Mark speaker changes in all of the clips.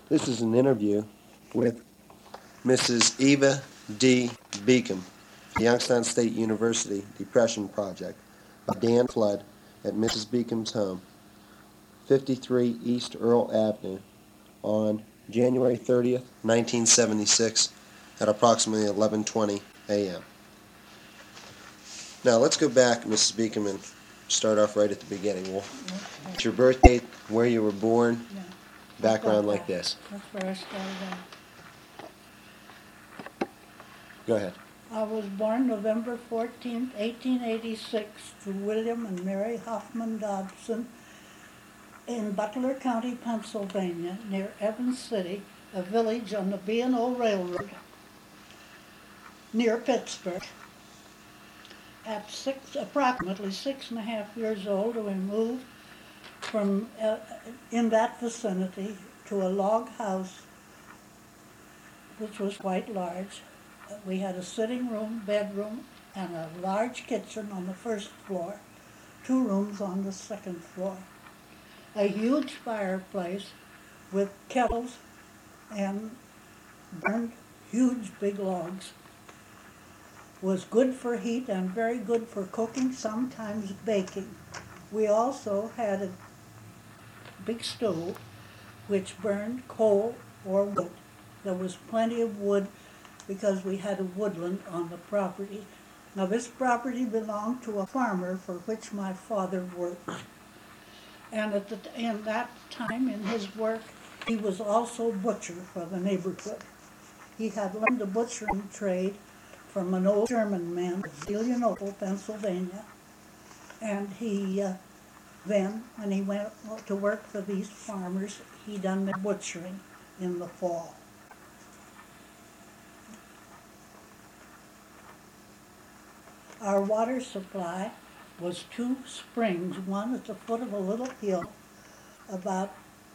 Speaker 1: This is an interview with Mrs. Eva D. Beacom, Youngstown State University Depression Project, by Dan Flood at Mrs. Beacom's home, 53 East Earl Avenue, on January 30th, 1976, at approximately 11:20 a.m. Now let's go back, Mrs. Beacom, and start off right at the beginning. Well, it's your birth date, where you were born,
Speaker 2: Yeah,
Speaker 1: background like this.
Speaker 2: that's where I started out.
Speaker 1: Go ahead.
Speaker 2: I was born November 14th, 1886, to William and Mary Hoffman Dobson in Butler County, Pennsylvania, near Evans City, a village on the B&O Railroad, near Pittsburgh. At approximately 6.5 years old, we moved from in that vicinity to a log house, which was quite large. We had a sitting room, bedroom, and a large kitchen on the first floor, 2 rooms on the second floor. A huge fireplace with kettles and burned huge big logs. Was good for heat and very good for cooking, sometimes baking. We also had a big stove which burned coal or wood. There was plenty of wood because we had a woodland on the property. Now this property belonged to a farmer for which my father worked. And in that time in his work, he was also butcher for the neighborhood. He had learned the butchering trade from an old German man of Zelienople, Pennsylvania. And he then, when he went to work for these farmers, he done the butchering in the fall. Our water supply was 2 springs, one at the foot of a little hill about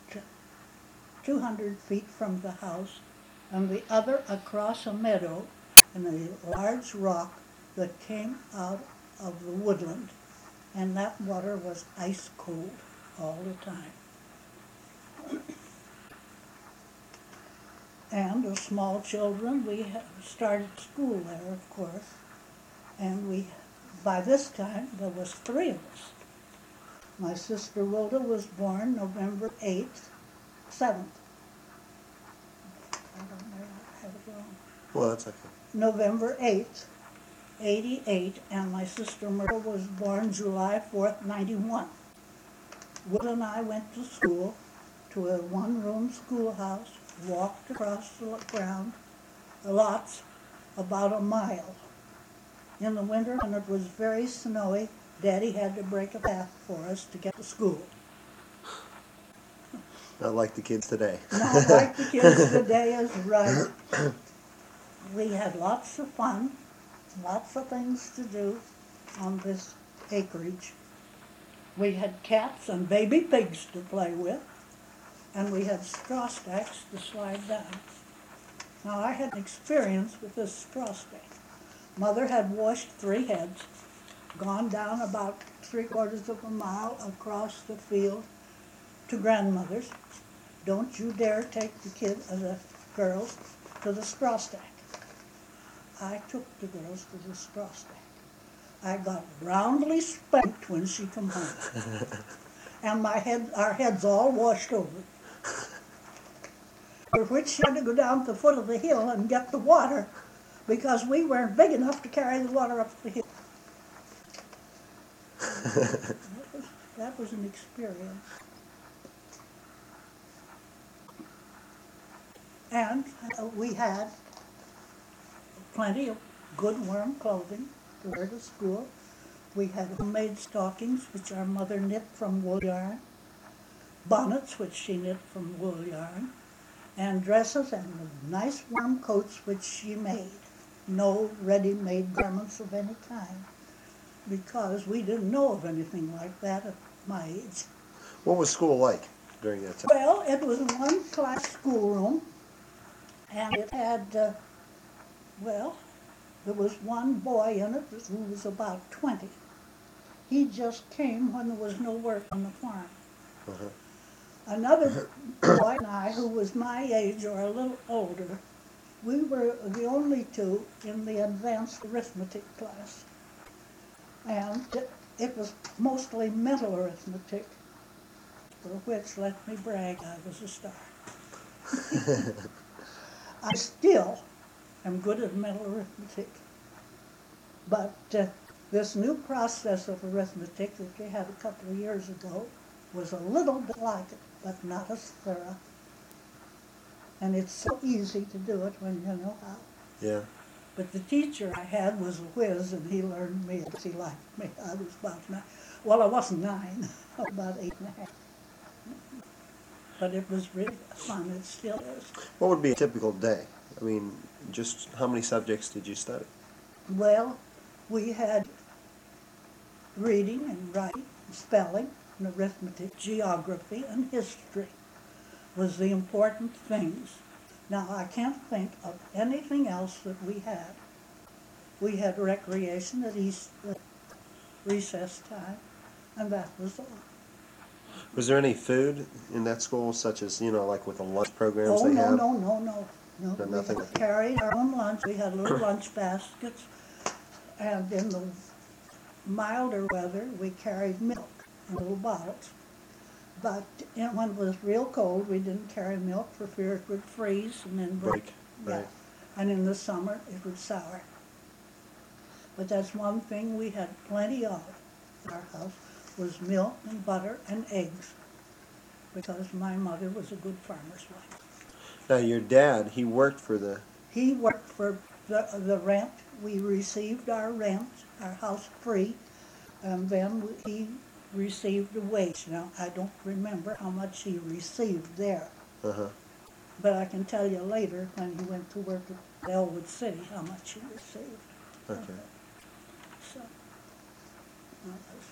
Speaker 2: 200 feet from the house, and the other across a meadow and a large rock that came out of the woodland, and that water was ice cold all the time. And as small children, we started school there, of course, and by this time, there was 3 of us. My sister Rhoda was born November 8th, 7th. I don't know, I have it wrong.
Speaker 1: Well, that's okay.
Speaker 2: November 8th, 88, and my sister Myrtle was born July 4th, 91. Will and I went to school, to a 1-room schoolhouse, walked across the ground, the lots, about a mile. In the winter, when it was very snowy, Daddy had to break a path for us to get to school.
Speaker 1: Not like the kids today.
Speaker 2: Not like the kids today is right. We had lots of fun, lots of things to do on this acreage. We had cats and baby pigs to play with, and we had straw stacks to slide down. Now I had experience with this straw stack. Mother had washed 3 heads, gone down about 3/4 of a mile across the field to grandmother's. Don't you dare take the girls to the straw stack. I took the girls to the straw stack. I got roundly spanked when she come home. And our heads all washed over. For which she had to go down to the foot of the hill and get the water, because we weren't big enough to carry the water up the hill. That was an experience. And we had plenty of good warm clothing to wear to school. We had homemade stockings, which our mother knit from wool yarn, bonnets, which she knit from wool yarn, and dresses and nice warm coats, which she made. No ready-made garments of any kind, because we didn't know of anything like that at my age.
Speaker 1: What was school like during that time?
Speaker 2: Well, it was a 1-class schoolroom, and it had, there was one boy in it who was about 20. He just came when there was no work on the farm.
Speaker 1: Uh-huh.
Speaker 2: Another boy and I, who was my age or a little older, we were the only two in the advanced arithmetic class. And it was mostly mental arithmetic, for which, let me brag, I was a star. I still am good at mental arithmetic, but this new process of arithmetic that we had a couple of years ago was a little bit like it, but not as thorough. And it's so easy to do it when you know how.
Speaker 1: Yeah.
Speaker 2: But the teacher I had was a whiz, and he learned me because he liked me. I was about 9. Well, I wasn't 9, about 8.5. But it was really fun. It still is.
Speaker 1: What would be a typical day? I mean, just how many subjects did you study?
Speaker 2: Well, we had reading and writing, spelling, and arithmetic, geography, and history was the important things. Now, I can't think of anything else that we had. We had recreation at recess time, and that was all.
Speaker 1: Was there any food in that school, such as, like with the lunch programs
Speaker 2: Oh,
Speaker 1: they
Speaker 2: no,
Speaker 1: have?
Speaker 2: no.
Speaker 1: No,
Speaker 2: We
Speaker 1: nothing.
Speaker 2: carried our own lunch. We had little lunch baskets, and in the milder weather, we carried milk in little bottles. But when it was real cold, we didn't carry milk for fear it would freeze and then break.
Speaker 1: Right.
Speaker 2: Yeah. And in the summer, it would sour. But that's one thing we had plenty of in our house, was milk and butter and eggs, because my mother was a good farmer's wife.
Speaker 1: Now, your dad, he worked for the...
Speaker 2: He worked for the rent. We received our rent, our house free, and then he received a wage. Now, I don't remember how much he received there,
Speaker 1: Uh-huh.
Speaker 2: but I can tell you later when he went to work at Elwood City how much he received.
Speaker 1: Okay.
Speaker 2: So, well, that's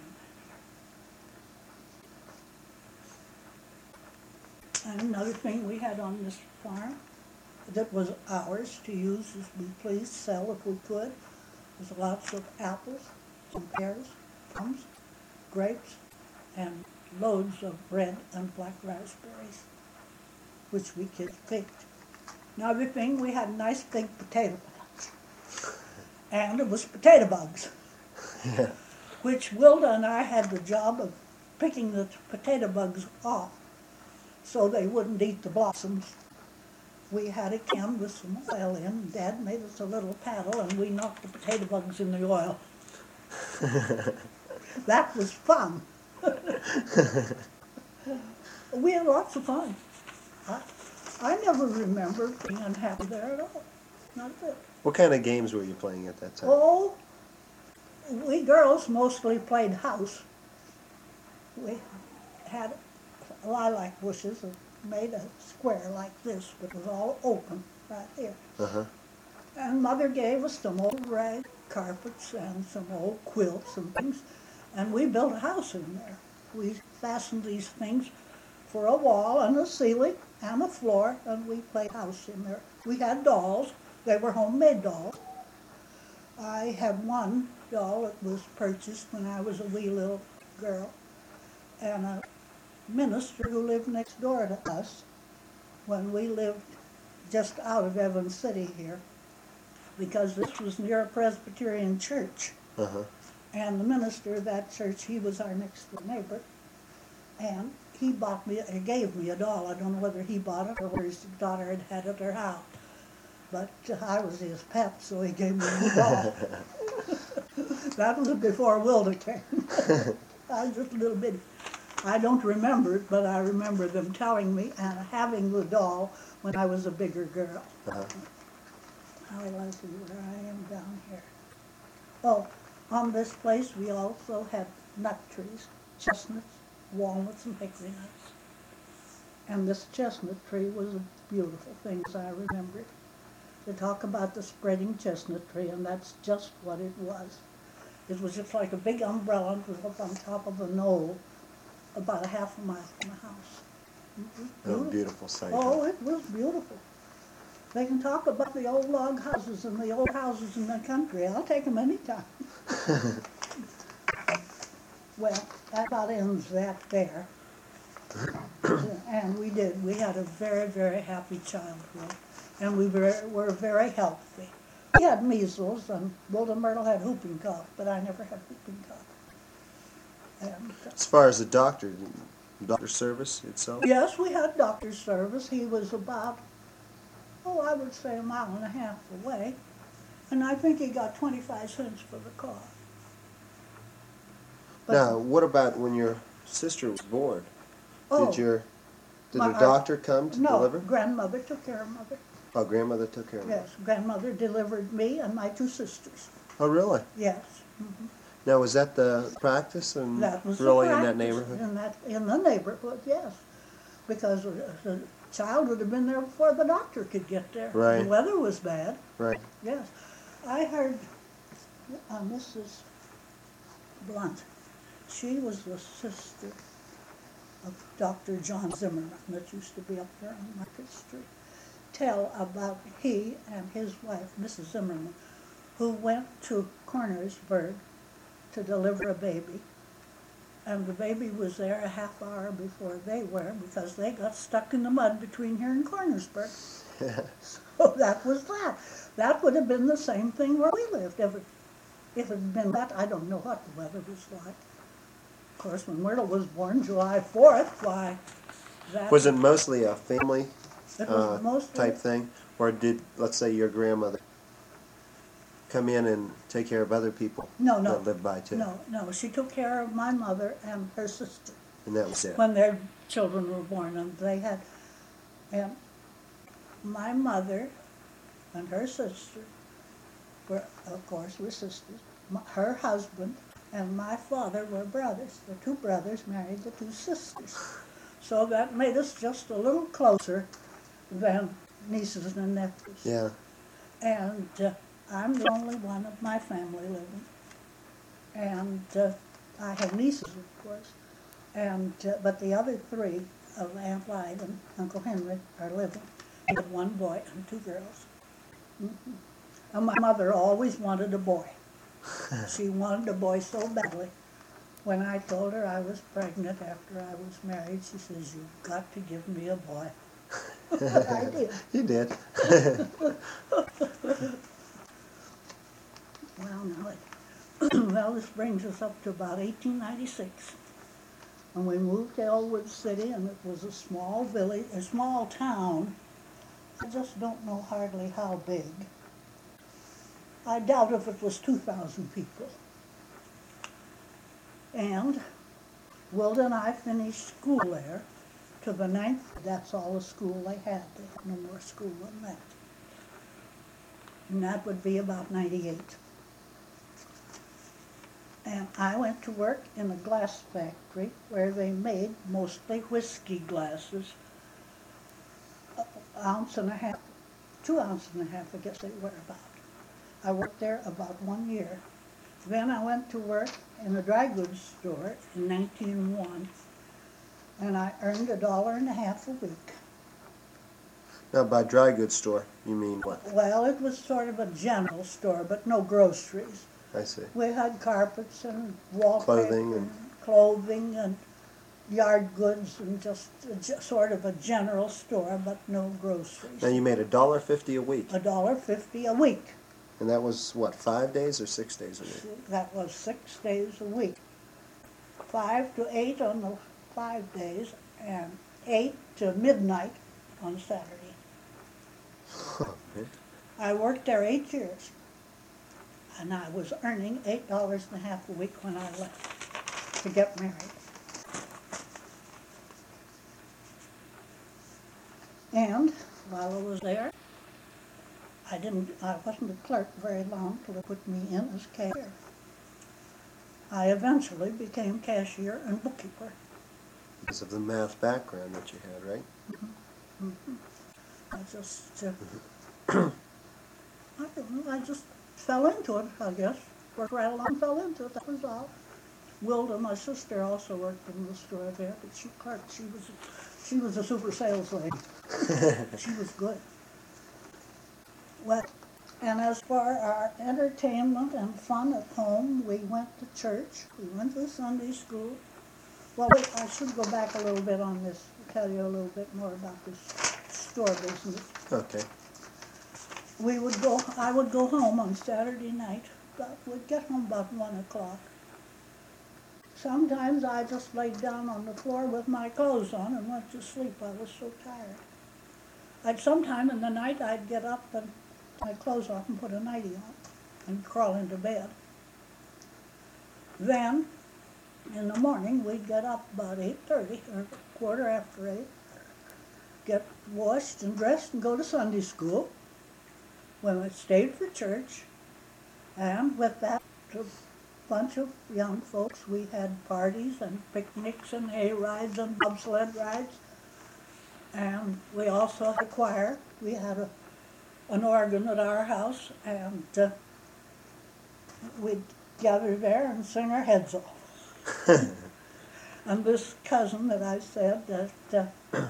Speaker 2: what and another thing we had on this farm that was ours to use as we pleased, sell if we could, was lots of apples, some pears, plums, grapes, and loads of red and black raspberries, which we kids picked. Another thing, we had nice big potato plants, and it was potato bugs,
Speaker 1: Yeah.
Speaker 2: which Wilda and I had the job of picking the potato bugs off so they wouldn't eat the blossoms. We had a can with some oil in, and Dad made us a little paddle, and we knocked the potato bugs in the oil. That was fun. We had lots of fun. I never remember being unhappy there at all. Not a bit.
Speaker 1: What kind of games were you playing at that time?
Speaker 2: Oh, we girls mostly played house. We had lilac bushes and made a square like this, but it was all open right here.
Speaker 1: Uh-huh.
Speaker 2: And Mother gave us some old rag carpets and some old quilts and things, and we built a house in there. We fastened these things for a wall and a ceiling and a floor, and we played house in there. We had dolls. They were homemade dolls. I had one doll that was purchased when I was a wee little girl, and a minister who lived next door to us when we lived just out of Evans City here, because this was near a Presbyterian church.
Speaker 1: Uh-huh.
Speaker 2: And the minister of that church, he was our next door neighbor, and he gave me a doll. I don't know whether he bought it or whether his daughter had had it or how, but I was his pet, so he gave me a doll. That was before Wilda came. I was just a little bit. I don't remember it, but I remember them telling me and having the doll when I was a bigger girl.
Speaker 1: Uh-huh.
Speaker 2: Now let's see where I am down here. Oh, on this place we also had nut trees, chestnuts, walnuts, and hickory nuts. And this chestnut tree was a beautiful thing, as I remember it. They talk about the spreading chestnut tree, and that's just what it was. It was just like a big umbrella. It was up on top of a knoll, about a half a mile from the house.
Speaker 1: Oh, beautiful sight.
Speaker 2: Oh, it was beautiful. They can talk about the old log houses and the old houses in the country. I'll take them anytime. Well, that about ends that there. And we did. We had a very, very happy childhood, and we were very healthy. We had measles, and Wilda Myrtle had whooping cough, but I never had whooping cough. And,
Speaker 1: As far as the doctor service itself?
Speaker 2: yes, we had doctor's service. He was about, I would say 1.5 miles away, and I think he got 25 cents for the car. But,
Speaker 1: Now, what about when your sister was born?
Speaker 2: oh,
Speaker 1: Did the
Speaker 2: our
Speaker 1: doctor come to
Speaker 2: no,
Speaker 1: deliver?
Speaker 2: grandmother took care of mother.
Speaker 1: Oh, grandmother took care of it.
Speaker 2: Yes, grandmother delivered me and my 2 sisters.
Speaker 1: Oh, really?
Speaker 2: Yes.
Speaker 1: Now, was that the practice and
Speaker 2: That was
Speaker 1: really
Speaker 2: the
Speaker 1: in that
Speaker 2: practice
Speaker 1: neighborhood?
Speaker 2: in the neighborhood, yes, because the child would have been there before the doctor could get there.
Speaker 1: Right.
Speaker 2: The weather was bad.
Speaker 1: Right.
Speaker 2: Yes, I heard Mrs. Blunt. She was the sister of Dr. John Zimmerman that used to be up there on Market Street. Tell about he and his wife, Mrs. Zimmerman, who went to Cornersburg to deliver a baby, and the baby was there a half hour before they were because they got stuck in the mud between here and Cornersburg. So that was that. That would have been the same thing where we lived. If it had been that, I don't know what the weather was like. Of course, when Myrtle was born, July 4th, why, that
Speaker 1: Was it mostly a family
Speaker 2: it was mostly,
Speaker 1: type thing? Or did, let's say, your grandmother come in and take care of other people
Speaker 2: no,
Speaker 1: that lived by too?
Speaker 2: no. She took care of my mother and her sister
Speaker 1: And that was it?
Speaker 2: when their children were born, and they had, and my mother and her sister were, of course, were sisters. Her husband and my father were brothers. The 2 brothers married the 2 sisters. So that made us just a little closer than nieces and nephews.
Speaker 1: Yeah.
Speaker 2: And I'm the only one of my family living. And I have nieces, of course. And but the other 3 of Aunt Lyde and Uncle Henry are living. We have 1 boy and 2 girls. And my mother always wanted a boy. She wanted a boy so badly. When I told her I was pregnant after I was married, she says, "You've got to give me a boy." I did.
Speaker 1: You did.
Speaker 2: Well, this brings us up to about 1896. When we moved to Elwood City, and it was a small village, a small town. I just don't know hardly how big. I doubt if it was 2,000 people. And Wilda and I finished school there to the 9th. That's all the school they had. They had no more school than that. And that would be about 98. And I went to work in a glass factory where they made mostly whiskey glasses, 1.5 ounces, 2.5 ounces, I guess they were about. I worked there about 1 year. Then I went to work in a dry goods store in 1901, and I earned $1.50 a week.
Speaker 1: Now, by dry goods store, you mean what?
Speaker 2: Well, it was sort of a general store, but no groceries.
Speaker 1: I see.
Speaker 2: We had carpets and wallpaper,
Speaker 1: Clothing
Speaker 2: and yard goods, and just sort of a general store, but no groceries.
Speaker 1: Now, you made $1.50 a week.
Speaker 2: $1.50 a week.
Speaker 1: And that was, what, 5 days or 6 days a week?
Speaker 2: That was 6 days a week. 5 to 8 on the 5 days, and 8 to midnight on Saturday.
Speaker 1: Okay.
Speaker 2: I worked there 8 years, and I was earning $8.50 a week when I left to get married. And while I was there, I wasn't a clerk very long till they put me in as cashier. I eventually became cashier and bookkeeper.
Speaker 1: Because of the math background that you had, right?
Speaker 2: I just, I don't know, I just fell into it, I guess. Worked right along, fell into it, that was all. Wilda, my sister, also worked in the store there, but she clerked. She was a super sales lady. She was good. Well, and as for our entertainment and fun at home, we went to church, we went to Sunday school. Well, I should go back a little bit on this. tell you a little bit more about this store business.
Speaker 1: Okay.
Speaker 2: I would go home on Saturday night, but would get home about 1 o'clock. Sometimes I just laid down on the floor with my clothes on and went to sleep. I was so tired. Sometime in the night I'd get up and take my clothes off and put a nightie on and crawl into bed. Then, in the morning, we'd get up about 8:30 or quarter after 8, get washed and dressed and go to Sunday school. When we stayed for church, and with that bunch of young folks, we had parties and picnics and hay rides and bobsled rides. And we also had a choir. We had an organ at our house, and we'd gather there and sing our heads off. And this cousin that I said that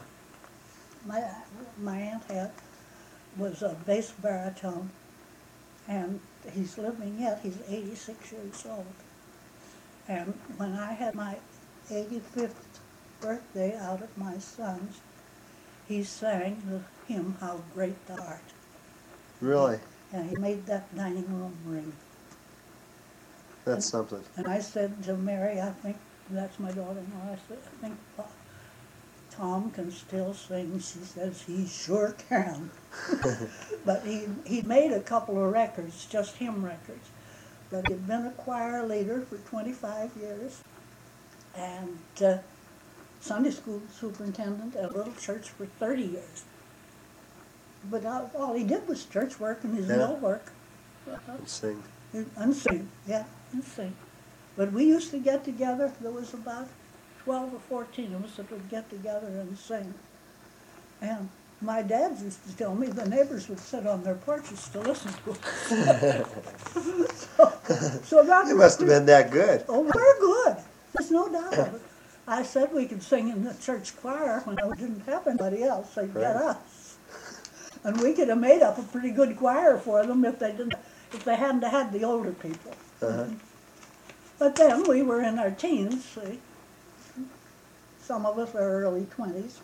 Speaker 2: my aunt had was a bass baritone, and he's living yet. He's 86 years old. And when I had my 85th birthday out at my son's, he sang the hymn, "How Great Thou Art."
Speaker 1: Really?
Speaker 2: And he made that dining room ring.
Speaker 1: That's something.
Speaker 2: And I said to Mary, I think, that's my daughter-in-law, I said, I think Tom can still sing. She says he sure can. But he made a couple of records, just hymn records. But he'd been a choir leader for 25 years, and Sunday school superintendent at a little church for 30 years. But all he did was church work and his mill work.
Speaker 1: And sing.
Speaker 2: And sing, yeah, and sing. But we used to get together. There was about 12 or 14 of us that would get together and sing. And my dad used to tell me the neighbors would sit on their porches to listen to us. so that
Speaker 1: It must have been that good.
Speaker 2: Oh, we're good. There's no doubt of it. I said we could sing in the church choir when I didn't have anybody else. They'd get us. And we could have made up a pretty good choir for them if they hadn't had the older people.
Speaker 1: Uh-huh.
Speaker 2: But then we were in our teens, see. Some of us are early 20s.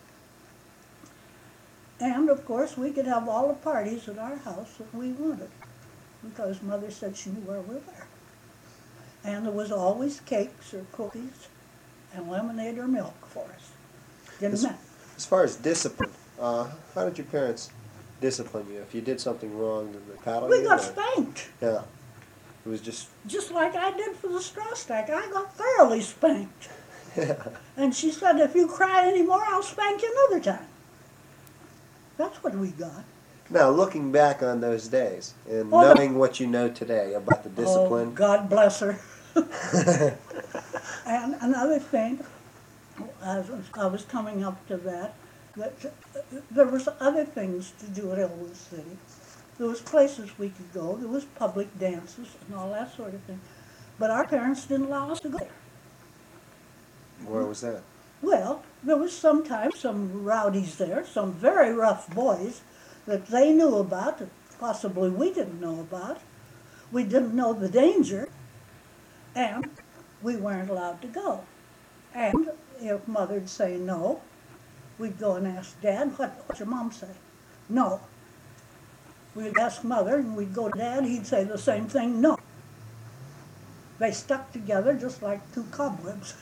Speaker 2: And of course we could have all the parties at our house that we wanted, because Mother said she knew where we were. And there was always cakes or cookies and lemonade or milk for us. Didn't matter.
Speaker 1: As far as discipline, how did your parents discipline you? If you did something wrong, did they paddle you?
Speaker 2: We got spanked.
Speaker 1: Yeah. It was just
Speaker 2: like I did for the straw stack. I got thoroughly spanked. And she said, if you cry anymore, I'll spank you another time. That's what we got.
Speaker 1: Now, looking back on those days and
Speaker 2: Oh,
Speaker 1: knowing what you know today about the discipline.
Speaker 2: Oh, God bless her. And another thing, as I was coming up to that there was other things to do at Elwood City. There was places we could go. There was public dances and all that sort of thing. But our parents didn't allow us to go there.
Speaker 1: Where was that?
Speaker 2: Well, there was sometimes some rowdies there, some very rough boys that they knew about, that possibly we didn't know about. We didn't know the danger, and we weren't allowed to go. And if Mother'd say no, we'd go and ask Dad, what'd your mom say? No. We'd ask Mother, and we'd go to Dad, he'd say the same thing, no. They stuck together just like two cobwebs.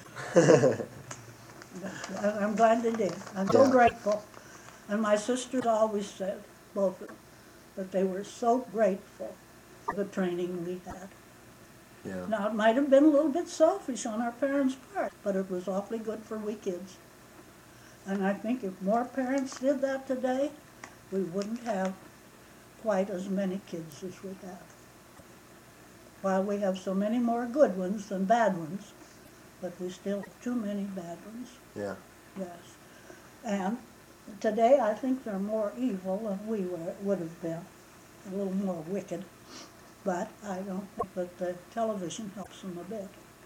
Speaker 2: I'm glad they did. I'm so grateful. And my sisters always said, both of them, that they were so grateful for the training we had.
Speaker 1: Yeah.
Speaker 2: Now, it might have been a little bit selfish on our parents' part, but it was awfully good for we kids. And I think if more parents did that today, we wouldn't have quite as many kids as we have. While we have so many more good ones than bad ones, but we still have too many bad ones.
Speaker 1: Yeah.
Speaker 2: Yes. And today I think they're more evil than we would have been, a little more wicked. But I don't think that the television helps them a bit.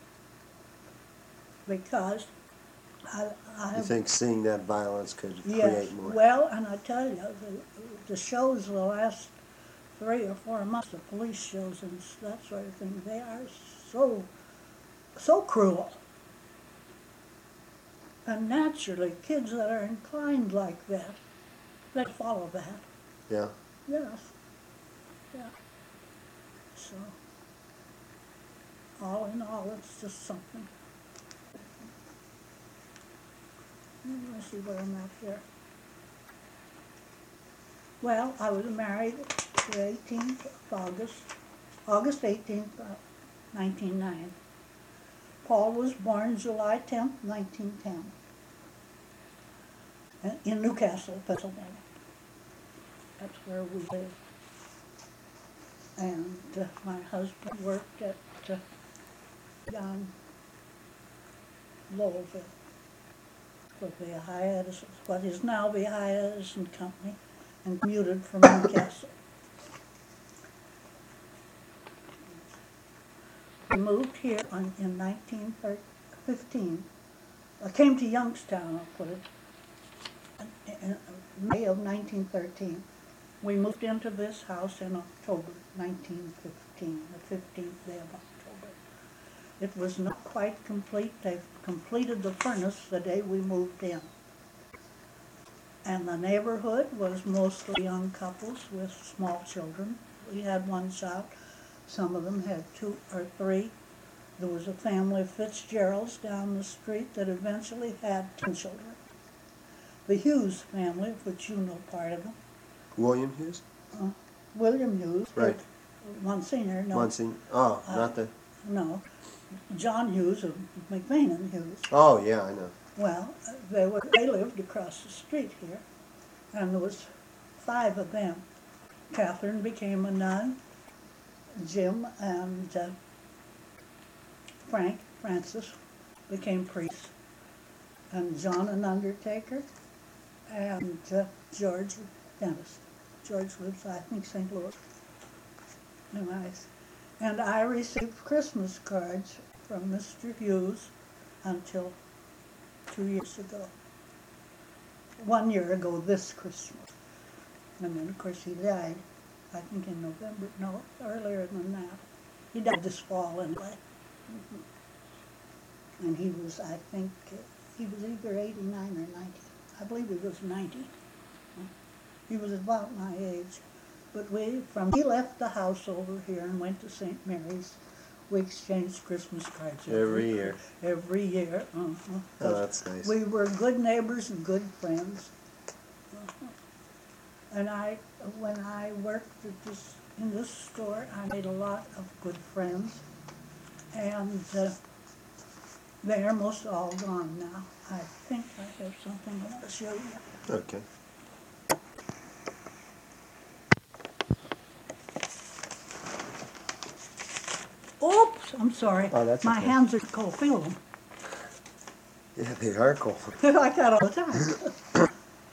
Speaker 2: Because I
Speaker 1: You think seeing that violence could
Speaker 2: yes,
Speaker 1: create more?
Speaker 2: well, and I tell you, the shows the last 3 or 4 months, the police shows and that sort of thing, they are so cruel. And naturally, kids that are inclined like that, they follow that.
Speaker 1: Yeah.
Speaker 2: Yes. Yeah. So, all in all, it's just something. Let me see where I'm at here. Well, I was married the 18th of August 18th, 1909. Paul was born July 10th, 1910, in Newcastle, Pennsylvania. That's where we live. And my husband worked at John Lowellville for Behi Edison, what is now Behi Edison Company, and commuted from Newcastle. We moved here in 1915. I came to Youngstown, I'll put it, in May of 1913. We moved into this house in October 1915, the 15th day of October. It was not quite complete. They completed the furnace the day we moved in. And the neighborhood was mostly young couples with small children. We had one child. Some of them had 2 or 3. There was a family of Fitzgeralds down the street that eventually had 10 children. The Hughes family, of which you know part of them.
Speaker 1: William Hughes?
Speaker 2: William Hughes.
Speaker 1: Right.
Speaker 2: Monsignor, no.
Speaker 1: Monsignor. Oh, not the...
Speaker 2: No. John Hughes of McVeighan Hughes.
Speaker 1: Oh, yeah, I know.
Speaker 2: Well, they lived across the street here, and there was 5 of them. Catherine became a nun. Jim and Francis became priests, and John an undertaker, and George dentist. George lives, I think, St. Louis. Nice. And I received Christmas cards from Mr. Hughes until 2 years ago. 1 year ago this Christmas. And then, of course, he died, I think in November, no, earlier than that. He died this fall anyway. And he was, I think, he was either 89 or 90. I believe he was 90. He was about my age. But he left the house over here and went to St. Mary's. We exchanged Christmas cards
Speaker 1: Every year.
Speaker 2: Every year.
Speaker 1: Oh, that's nice.
Speaker 2: We were good neighbors and good friends. And when I worked in this store, I made a lot of good friends. And they're most all gone now. I think I have something I want to show you.
Speaker 1: Okay.
Speaker 2: Oops, I'm sorry.
Speaker 1: Oh, that's
Speaker 2: My
Speaker 1: okay.
Speaker 2: hands are cold. Feel them.
Speaker 1: Yeah, they are cold.
Speaker 2: Like that all the time.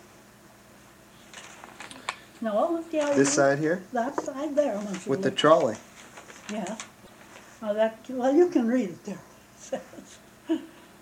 Speaker 2: No, yeah.
Speaker 1: This side here?
Speaker 2: That side there. I want you to
Speaker 1: With the
Speaker 2: look.
Speaker 1: trolley.
Speaker 2: Yeah. Well, you can read it there. It says.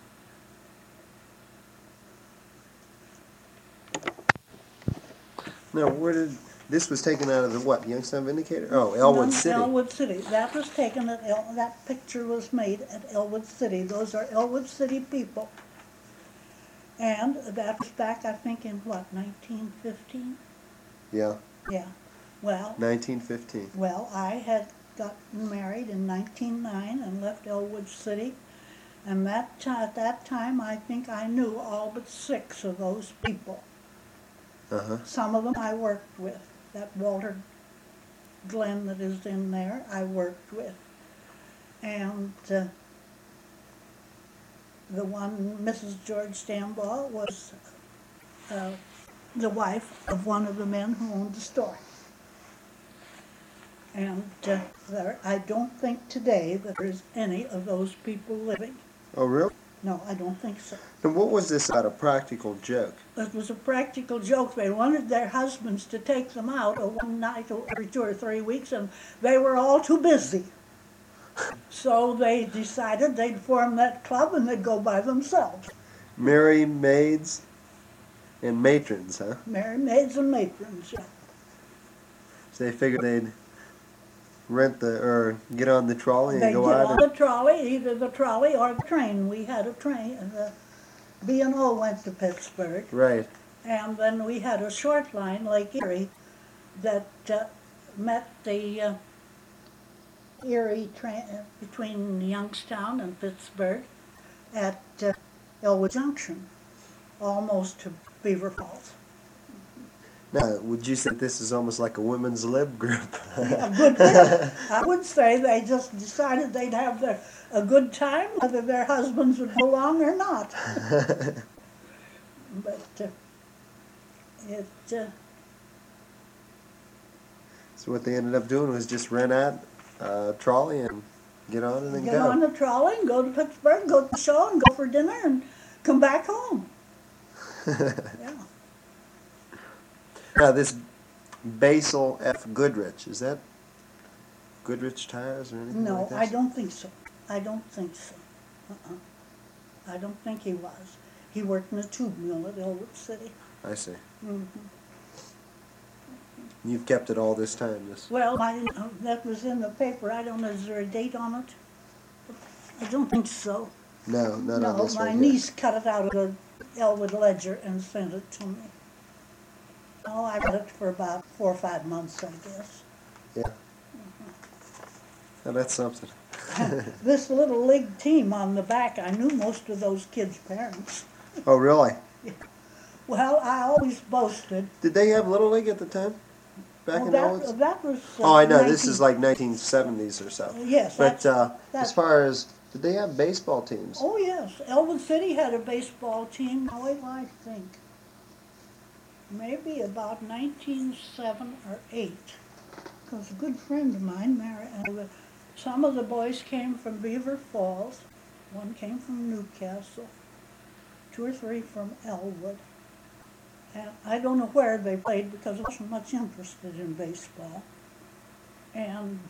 Speaker 1: Now, this was taken out of the what? Youngstown Vindicator? Oh, Elwood City.
Speaker 2: Elwood City. That was taken at that picture was made at Elwood City. Those are Elwood City people. And that was back, I think, in what, 1915?
Speaker 1: Yeah,
Speaker 2: Yeah. Well,
Speaker 1: 1915.
Speaker 2: well, I had gotten married in 1909 and left Elwood City. And at that time, I think I knew all but 6 of those people.
Speaker 1: Uh-huh.
Speaker 2: Some of them I worked with. That Walter Glenn that is in there, I worked with. And the one, Mrs. George Stambaugh, was the wife of one of the men who owned the store. And I don't think today that there's any of those people living.
Speaker 1: Oh, really?
Speaker 2: No, I don't think so.
Speaker 1: And what was this about, a practical joke?
Speaker 2: It was a practical joke. They wanted their husbands to take them out one night every 2 or 3 weeks, and they were all too busy. So they decided they'd form that club and they'd go by themselves.
Speaker 1: Merry maids and matrons, huh?
Speaker 2: Merry maids and matrons. Yeah.
Speaker 1: So they figured they'd get on the trolley and
Speaker 2: They'd
Speaker 1: go
Speaker 2: get
Speaker 1: out.
Speaker 2: on the trolley, either the trolley or the train. We had a train, B&O went to Pittsburgh,
Speaker 1: Right.
Speaker 2: and then we had a short line, Lake Erie, that met the Erie train between Youngstown and Pittsburgh at Elwood Junction, almost to Beaver Falls.
Speaker 1: Now, would you say this is almost like a women's lib group?
Speaker 2: A good group. I would say they just decided they'd have a good time, whether their husbands would go along or not. But it
Speaker 1: So what they ended up doing was just rent out a trolley and get on and then
Speaker 2: get
Speaker 1: go.
Speaker 2: on the trolley and go to Pittsburgh, go to the show, and go for dinner, and come back home. Yeah.
Speaker 1: Now this Basil F. Goodrich, is that Goodrich Tires or anything
Speaker 2: No,
Speaker 1: like that?
Speaker 2: I don't think so. I don't think so. I don't think he was. He worked in a tube mill at Elwood City.
Speaker 1: I see.
Speaker 2: Mhm.
Speaker 1: You've kept it all this time. This.
Speaker 2: Well, that was in the paper. I don't know, is there a date on it? I don't think so.
Speaker 1: No, not on
Speaker 2: No,
Speaker 1: this
Speaker 2: my
Speaker 1: right
Speaker 2: niece cut it out of the Elwood Ledger and sent it to me. Oh, I read it for about 4 or 5 months, I guess.
Speaker 1: here. Yeah. Oh, that's something.
Speaker 2: This little league team on the back, I knew most of those kids' parents.
Speaker 1: Oh, really?
Speaker 2: Well, I always boasted.
Speaker 1: Did they have Little League at the time? Back in Elwood?
Speaker 2: That was.
Speaker 1: Oh, I know. This is like 1970s or so.
Speaker 2: Yes.
Speaker 1: But as
Speaker 2: that's-
Speaker 1: far as, did they have baseball teams?
Speaker 2: Oh, yes. Elwood City had a baseball team, now wait till I think. Maybe about 1907 or 8. Because a good friend of mine, some of the boys came from Beaver Falls, one came from Newcastle, 2 or 3 from Elwood. And I don't know where they played because I wasn't much interested in baseball. And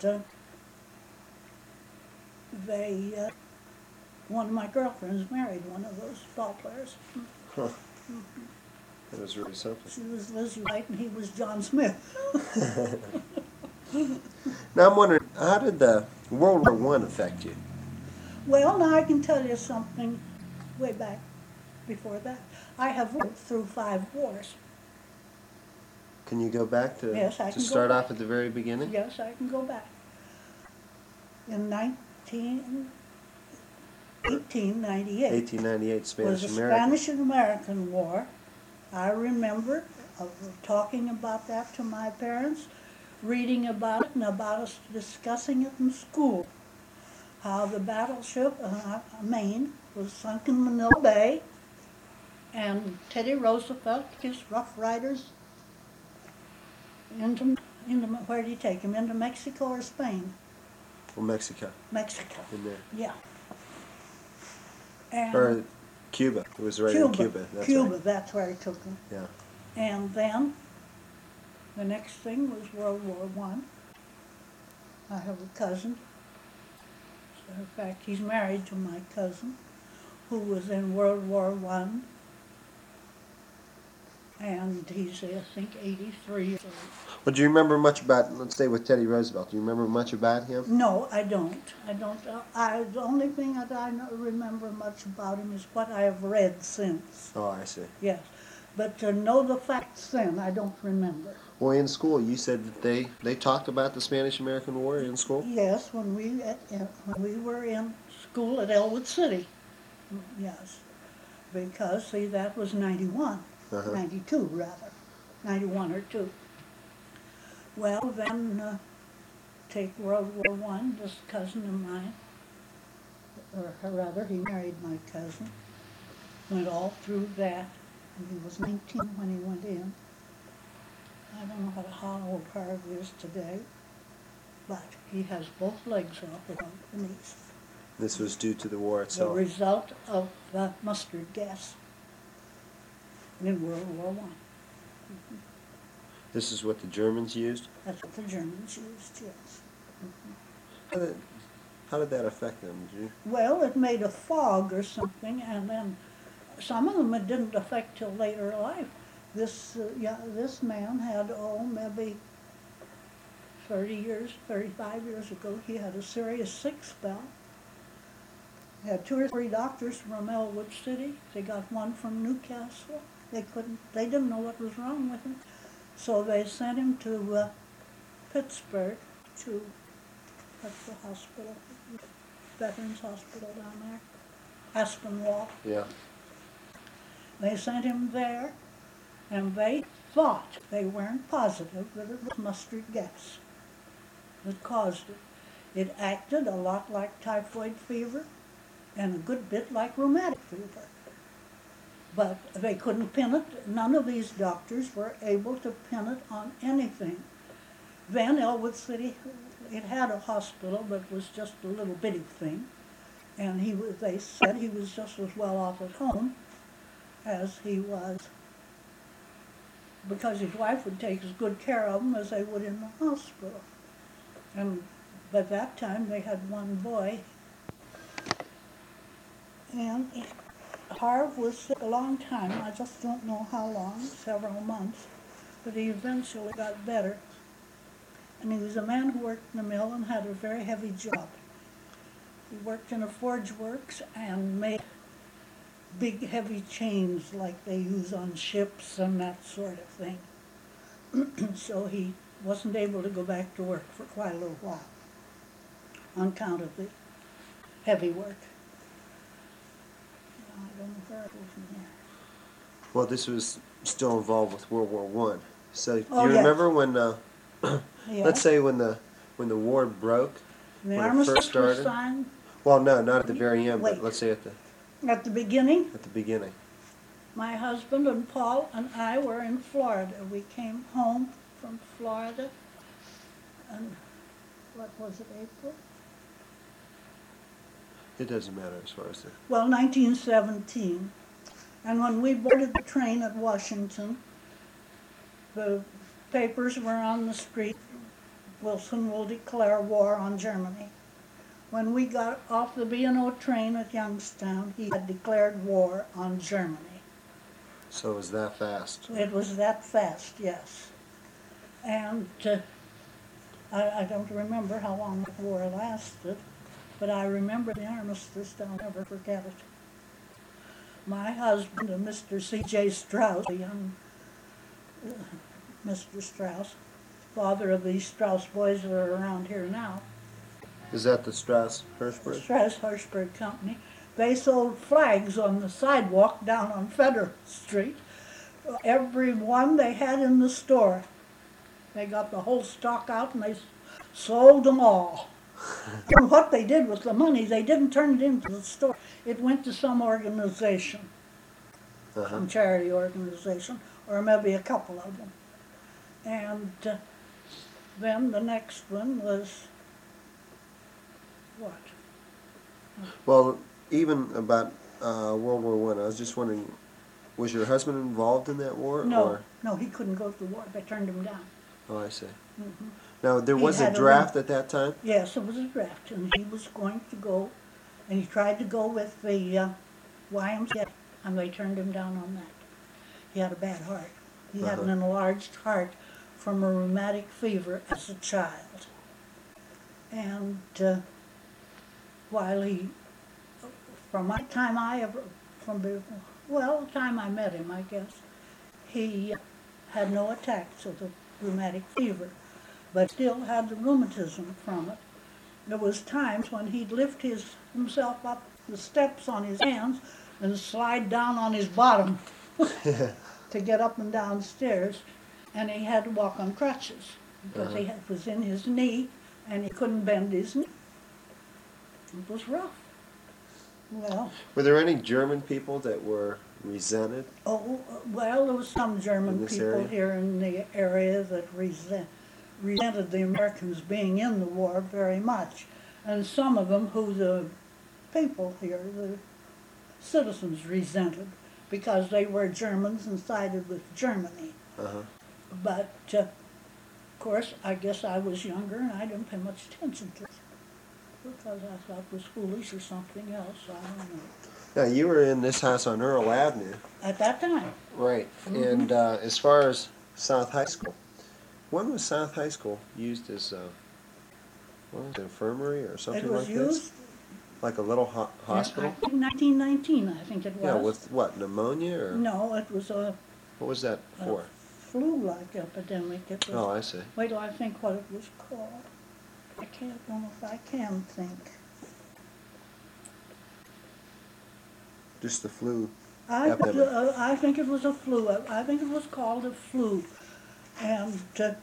Speaker 2: one of my girlfriends married one of those ball players.
Speaker 1: Huh. That was really something.
Speaker 2: She was Lizzie Wright and he was John Smith.
Speaker 1: Now I'm wondering, how did the World War I affect you?
Speaker 2: Well, now I can tell you something way back before that. I have lived through 5 wars.
Speaker 1: Can you go back to,
Speaker 2: Yes, I
Speaker 1: to
Speaker 2: can go
Speaker 1: start
Speaker 2: back.
Speaker 1: off at the very beginning?
Speaker 2: Yes, I can go back. In 1898
Speaker 1: 1898
Speaker 2: was
Speaker 1: Spanish
Speaker 2: the
Speaker 1: American.
Speaker 2: Spanish and American War. I remember talking about that to my parents, reading about it, and about us discussing it in school. How the battleship Maine was sunk in Manila Bay, and Teddy Roosevelt, his Rough Riders, into where did he take him? Into Mexico or Spain?
Speaker 1: Well, Mexico,
Speaker 2: Mexico.
Speaker 1: in there.
Speaker 2: Yeah. And
Speaker 1: Or Cuba. It was right in Cuba. That's
Speaker 2: Cuba,
Speaker 1: right.
Speaker 2: that's where he took him.
Speaker 1: Yeah.
Speaker 2: And then the next thing was World War I. I have a cousin. In fact, he's married to my cousin, who was in World War I. And he's, I think, 83 years old.
Speaker 1: Well, do you remember much about, let's stay with Teddy Roosevelt, do you remember much about him?
Speaker 2: No, I don't. The only thing that I remember much about him is what I have read since.
Speaker 1: Oh, I see.
Speaker 2: Yes. But to know the facts then, I don't remember.
Speaker 1: Well, in school, you said that they talked about the Spanish-American War in school?
Speaker 2: Yes, when we were in school at Elwood City. Yes. Because, see, that was 91.
Speaker 1: Uh-huh.
Speaker 2: 92, rather. 91 or 2. Well, then, take World War I, this cousin of mine, or rather, he married my cousin, went all through that, and he was 19 when he went in. I don't know how old Harv is today, but he has both legs off along the knees.
Speaker 1: This was due to the war
Speaker 2: The
Speaker 1: itself.
Speaker 2: result of the mustard gas in World War I.
Speaker 1: This is what the Germans used?
Speaker 2: That's what the Germans used, yes.
Speaker 1: How did that affect them? Did you?
Speaker 2: Well, it made a fog or something, and then some of them it didn't affect till later life. This man had, maybe 30 years, 35 years ago, he had a serious sick spell. Had 2 or 3 doctors from Elwood City. They got one from Newcastle. They didn't know what was wrong with him. So they sent him to Pittsburgh, to, what's the hospital? Veterans Hospital down there, Aspinwall.
Speaker 1: Yeah.
Speaker 2: They sent him there, and they thought, they weren't positive, that it was mustard gas that caused it. It acted a lot like typhoid fever and a good bit like rheumatic fever. But they couldn't pin it. None of these doctors were able to pin it on anything. Then Elwood City, it had a hospital, but it was just a little bitty thing. And they said he was just as well off at home as he was, because his wife would take as good care of him as they would in the hospital. And by that time they had one boy. And Harv was sick a long time. I just don't know how long, several months, but he eventually got better. And he was a man who worked in the mill and had a very heavy job. He worked in a forge works and made big heavy chains like they use on ships and that sort of thing. So he wasn't able to go back to work for quite a little while on account of the heavy work. I don't know where it was in there.
Speaker 1: Well, this was still involved with World War I. So, do
Speaker 2: Oh,
Speaker 1: you
Speaker 2: yes.
Speaker 1: remember when,
Speaker 2: Yeah.
Speaker 1: let's say when the war broke,
Speaker 2: The
Speaker 1: when it
Speaker 2: armistice
Speaker 1: first started?
Speaker 2: was signed
Speaker 1: Well, no, not at the very end,
Speaker 2: Wait.
Speaker 1: but let's say at the
Speaker 2: at the beginning.
Speaker 1: beginning.
Speaker 2: My husband and Paul and I were in Florida. We came home from Florida, and what was it, April?
Speaker 1: It doesn't matter as far as the...
Speaker 2: Well, 1917. And when we boarded the train at Washington, the papers were on the street, Wilson will declare war on Germany. When we got off the B&O train at Youngstown, he had declared war on Germany.
Speaker 1: So it was that fast.
Speaker 2: It was that fast, yes. And I don't remember how long the war lasted, but I remember the armistice. I'll never forget it. My husband and Mr. C.J. Strauss, a young Mr. Strauss, father of these Strauss boys that are around here now,
Speaker 1: Is that the Strauss
Speaker 2: the
Speaker 1: Hirschberg?
Speaker 2: Strauss-Hirschberg Company, they sold flags on the sidewalk down on Federal Street. Every one they had in the store. They got the whole stock out and they sold them all. And what they did with the money, they didn't turn it into the store. It went to some organization, some charity organization, or maybe a couple of them. And then the next one was, what?
Speaker 1: Well, even about World War I was just wondering, was your husband involved in that war?
Speaker 2: No,
Speaker 1: Or?
Speaker 2: no, he couldn't go to the war. They turned him down.
Speaker 1: Oh, I see.
Speaker 2: Mhm.
Speaker 1: Now, there
Speaker 2: He
Speaker 1: was a
Speaker 2: had a
Speaker 1: draft at that time?
Speaker 2: Yes, it was a draft, and he was going to go, and he tried to go with the YMCA, and they turned him down on that. He had a bad heart. He had an enlarged heart from a rheumatic fever as a child. And while he, from the time I met him, I guess, he had no attacks of the rheumatic fever, but still had the rheumatism from it. There was times when he'd lift himself up the steps on his hands and slide down on his bottom to get up and down stairs, and he had to walk on crutches because it was in his knee and he couldn't bend his knee. It was rough. Well,
Speaker 1: Were there any German people that were resented?
Speaker 2: well, there was some
Speaker 1: In
Speaker 2: German
Speaker 1: this
Speaker 2: people
Speaker 1: area?
Speaker 2: here in the area that resented the Americans being in the war very much, and some of them who the people here, the citizens, resented because they were Germans and sided with Germany.
Speaker 1: Uh-huh.
Speaker 2: But, of course, I guess I was younger and I didn't pay much attention to it because I thought it was foolish or something else. I don't know.
Speaker 1: Now, you were in this house on Earl Avenue.
Speaker 2: At that time,
Speaker 1: Right. And as far as South High School, when was South High School used as, what was it, infirmary or something
Speaker 2: it was
Speaker 1: like
Speaker 2: used
Speaker 1: Like a little hospital?
Speaker 2: I think 1919, I think it was.
Speaker 1: Yeah, with what, pneumonia or
Speaker 2: No, it was
Speaker 1: what was that
Speaker 2: a
Speaker 1: for?
Speaker 2: flu-like epidemic. It was.
Speaker 1: Oh, I see.
Speaker 2: Wait till I think what it was called. I can't know if I can think.
Speaker 1: Just the flu
Speaker 2: I,
Speaker 1: epidemic.
Speaker 2: I think it was a flu. I think it was called a flu. And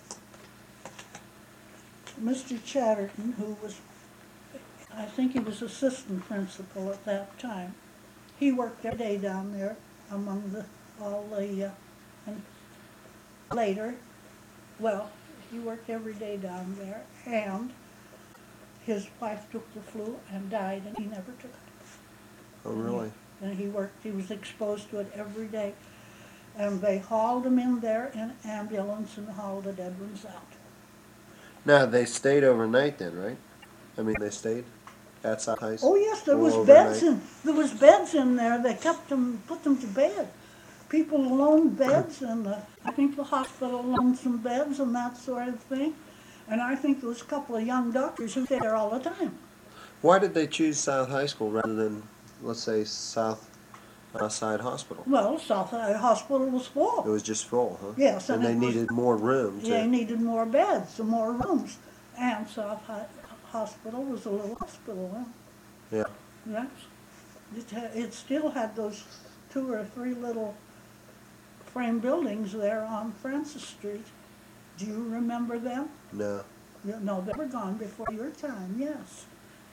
Speaker 2: Mr. Chatterton, who was, I think he was assistant principal at that time, he worked every day down there among all the, and later, well, he worked every day down there, and his wife took the flu and died, and he never took it.
Speaker 1: Oh, really?
Speaker 2: And he was exposed to it every day. And they hauled him in there in ambulance and hauled the dead ones out.
Speaker 1: Now, they stayed overnight then, right? I mean, they stayed at South High School
Speaker 2: Oh yes, there was
Speaker 1: overnight?
Speaker 2: beds in there. They kept them, put them to bed. People loaned beds, and I think the hospital loaned some beds and that sort of thing. And I think there was a couple of young doctors who stayed there all the time.
Speaker 1: Why did they choose South High School rather than, let's say, South Side Hospital?
Speaker 2: Well, South Hospital was
Speaker 1: It
Speaker 2: full.
Speaker 1: was just full, huh?
Speaker 2: Yes,
Speaker 1: And
Speaker 2: and
Speaker 1: they
Speaker 2: it was,
Speaker 1: needed more room
Speaker 2: they
Speaker 1: to.
Speaker 2: needed more beds, some more rooms. And Hospital was a little hospital. Huh?
Speaker 1: Yeah.
Speaker 2: Yes. It still had those 2 or 3 little frame buildings there on Francis Street. Do you remember them?
Speaker 1: No.
Speaker 2: No, they were gone before your time, yes.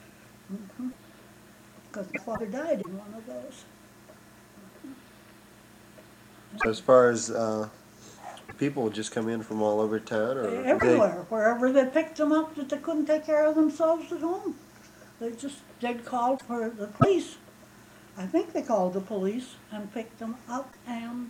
Speaker 2: Because my father died in one of those.
Speaker 1: So as far as people would just come in from all over town, or they?
Speaker 2: Everywhere, wherever they picked them up that they couldn't take care of themselves at home. They'd call for the police. I think they called the police and picked them up and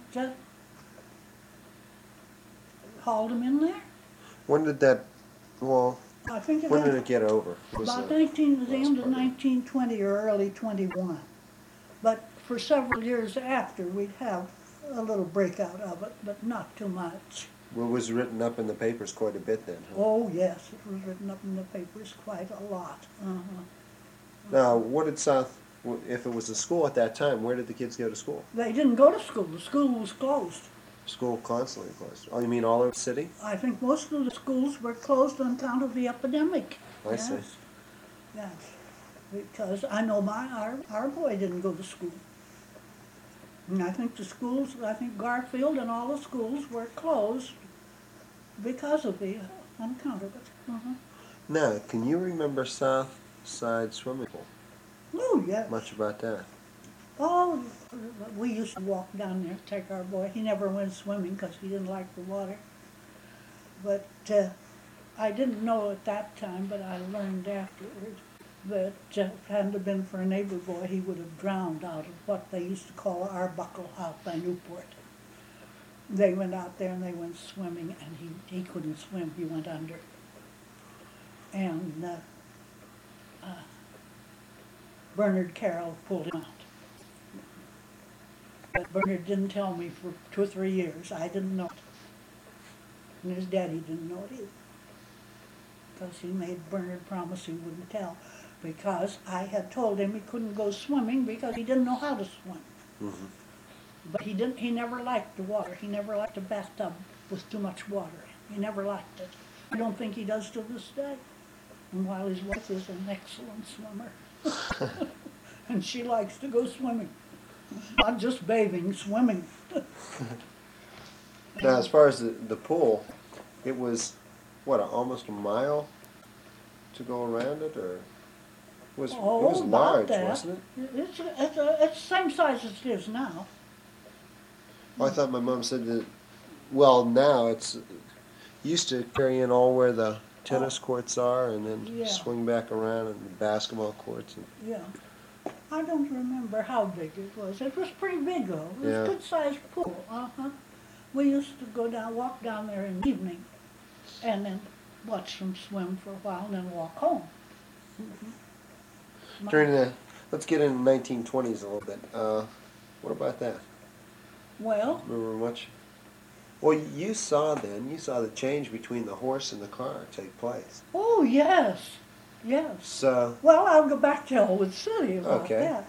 Speaker 2: hauled them in there.
Speaker 1: When did that? Well,
Speaker 2: I think
Speaker 1: when did
Speaker 2: had
Speaker 1: it get over? Was
Speaker 2: about
Speaker 1: the
Speaker 2: 19, the
Speaker 1: last
Speaker 2: end of
Speaker 1: part of it?
Speaker 2: 1920 or early 21. But for several years after, we'd have a little breakout of it, but not too much.
Speaker 1: Well, it was written up in the papers quite a bit then, huh?
Speaker 2: Oh, yes, it was written up in the papers quite a lot.
Speaker 1: Now, what did South? If it was a school at that time, where did the kids go to school?
Speaker 2: They didn't go to school. The school was closed.
Speaker 1: School constantly closed. Oh, you mean all over the city?
Speaker 2: I think most of the schools were closed on account of the epidemic.
Speaker 1: I see.
Speaker 2: Yes, because I know our boy didn't go to school. And I think the schools, I think Garfield and all the schools were closed because of on account of it.
Speaker 1: Now, can you remember South Side Swimming Pool?
Speaker 2: Oh, yes.
Speaker 1: Much about that?
Speaker 2: Oh, we used to walk down there, take our boy. He never went swimming because he didn't like the water. But I didn't know at that time, but I learned afterwards that if it hadn't have been for a neighbor boy, he would have drowned out of what they used to call Arbuckle out by Newport. They went out there and they went swimming, and he couldn't swim. He went under. And Bernard Carroll pulled him out. But Bernard didn't tell me for 2 or 3 years. I didn't know it. And his daddy didn't know it either. Because he made Bernard promise he wouldn't tell. Because I had told him he couldn't go swimming because he didn't know how to swim.
Speaker 1: Mm-hmm.
Speaker 2: But he never liked the water. He never liked a bathtub with too much water. He never liked it. I don't think he does to this day. And while his wife is an excellent swimmer. And she likes to go swimming. Not just bathing, swimming.
Speaker 1: Now, as far as the pool, it was, what, almost a mile to go around it, or? It was
Speaker 2: About
Speaker 1: large,
Speaker 2: that.
Speaker 1: wasn't it?
Speaker 2: It's the same size as it is now.
Speaker 1: Well, I thought my mom said that, well, now it's used to carry in all where the tennis courts are and then
Speaker 2: Yeah.
Speaker 1: swing back around and the basketball courts. And,
Speaker 2: Yeah. I don't remember how big it was. It was pretty big though. It was
Speaker 1: Yeah.
Speaker 2: a good sized pool. We used to walk down there in the evening and then watch them swim for a while and then walk home.
Speaker 1: during the, let's get into 1920s a little bit. What about that?
Speaker 2: Well,
Speaker 1: Remember much? Well, you saw the change between the horse and the car take place.
Speaker 2: oh yes. Yes.
Speaker 1: So,
Speaker 2: Well, I'll go back to Elwood City about
Speaker 1: Okay.
Speaker 2: that.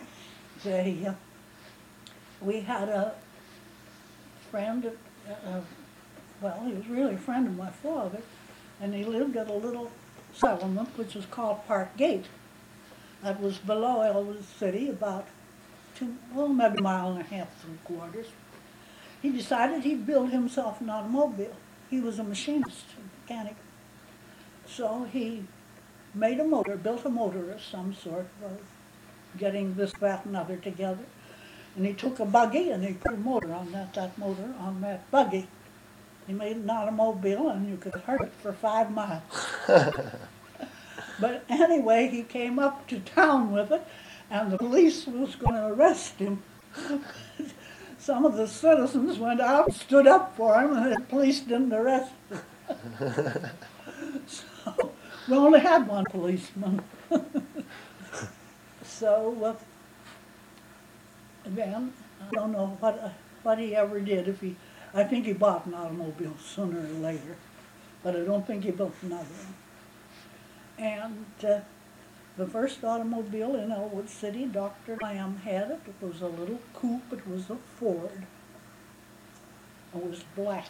Speaker 2: We had a friend, well, he was really a friend of my father, and he lived at a little settlement which was called Park Gate. That was below Elwood City, about maybe a mile and a half, 3/4. He decided he'd build himself an automobile. He was a machinist, a mechanic. So he made a motor, built a motor of some sort, of getting this, that, and other together. And he took a buggy and he put a motor on that motor on that buggy. He made an automobile and you could hurt it for 5 miles. But anyway, he came up to town with it and the police was going to arrest him. Some of the citizens went out and stood up for him and the police didn't arrest him. So we only had one policeman. So again, I don't know what he ever did. I think he bought an automobile sooner or later, but I don't think he built another one. And the first automobile in Elwood City, Dr. Lamb had it. It was a little coupe. It was a Ford. It was black.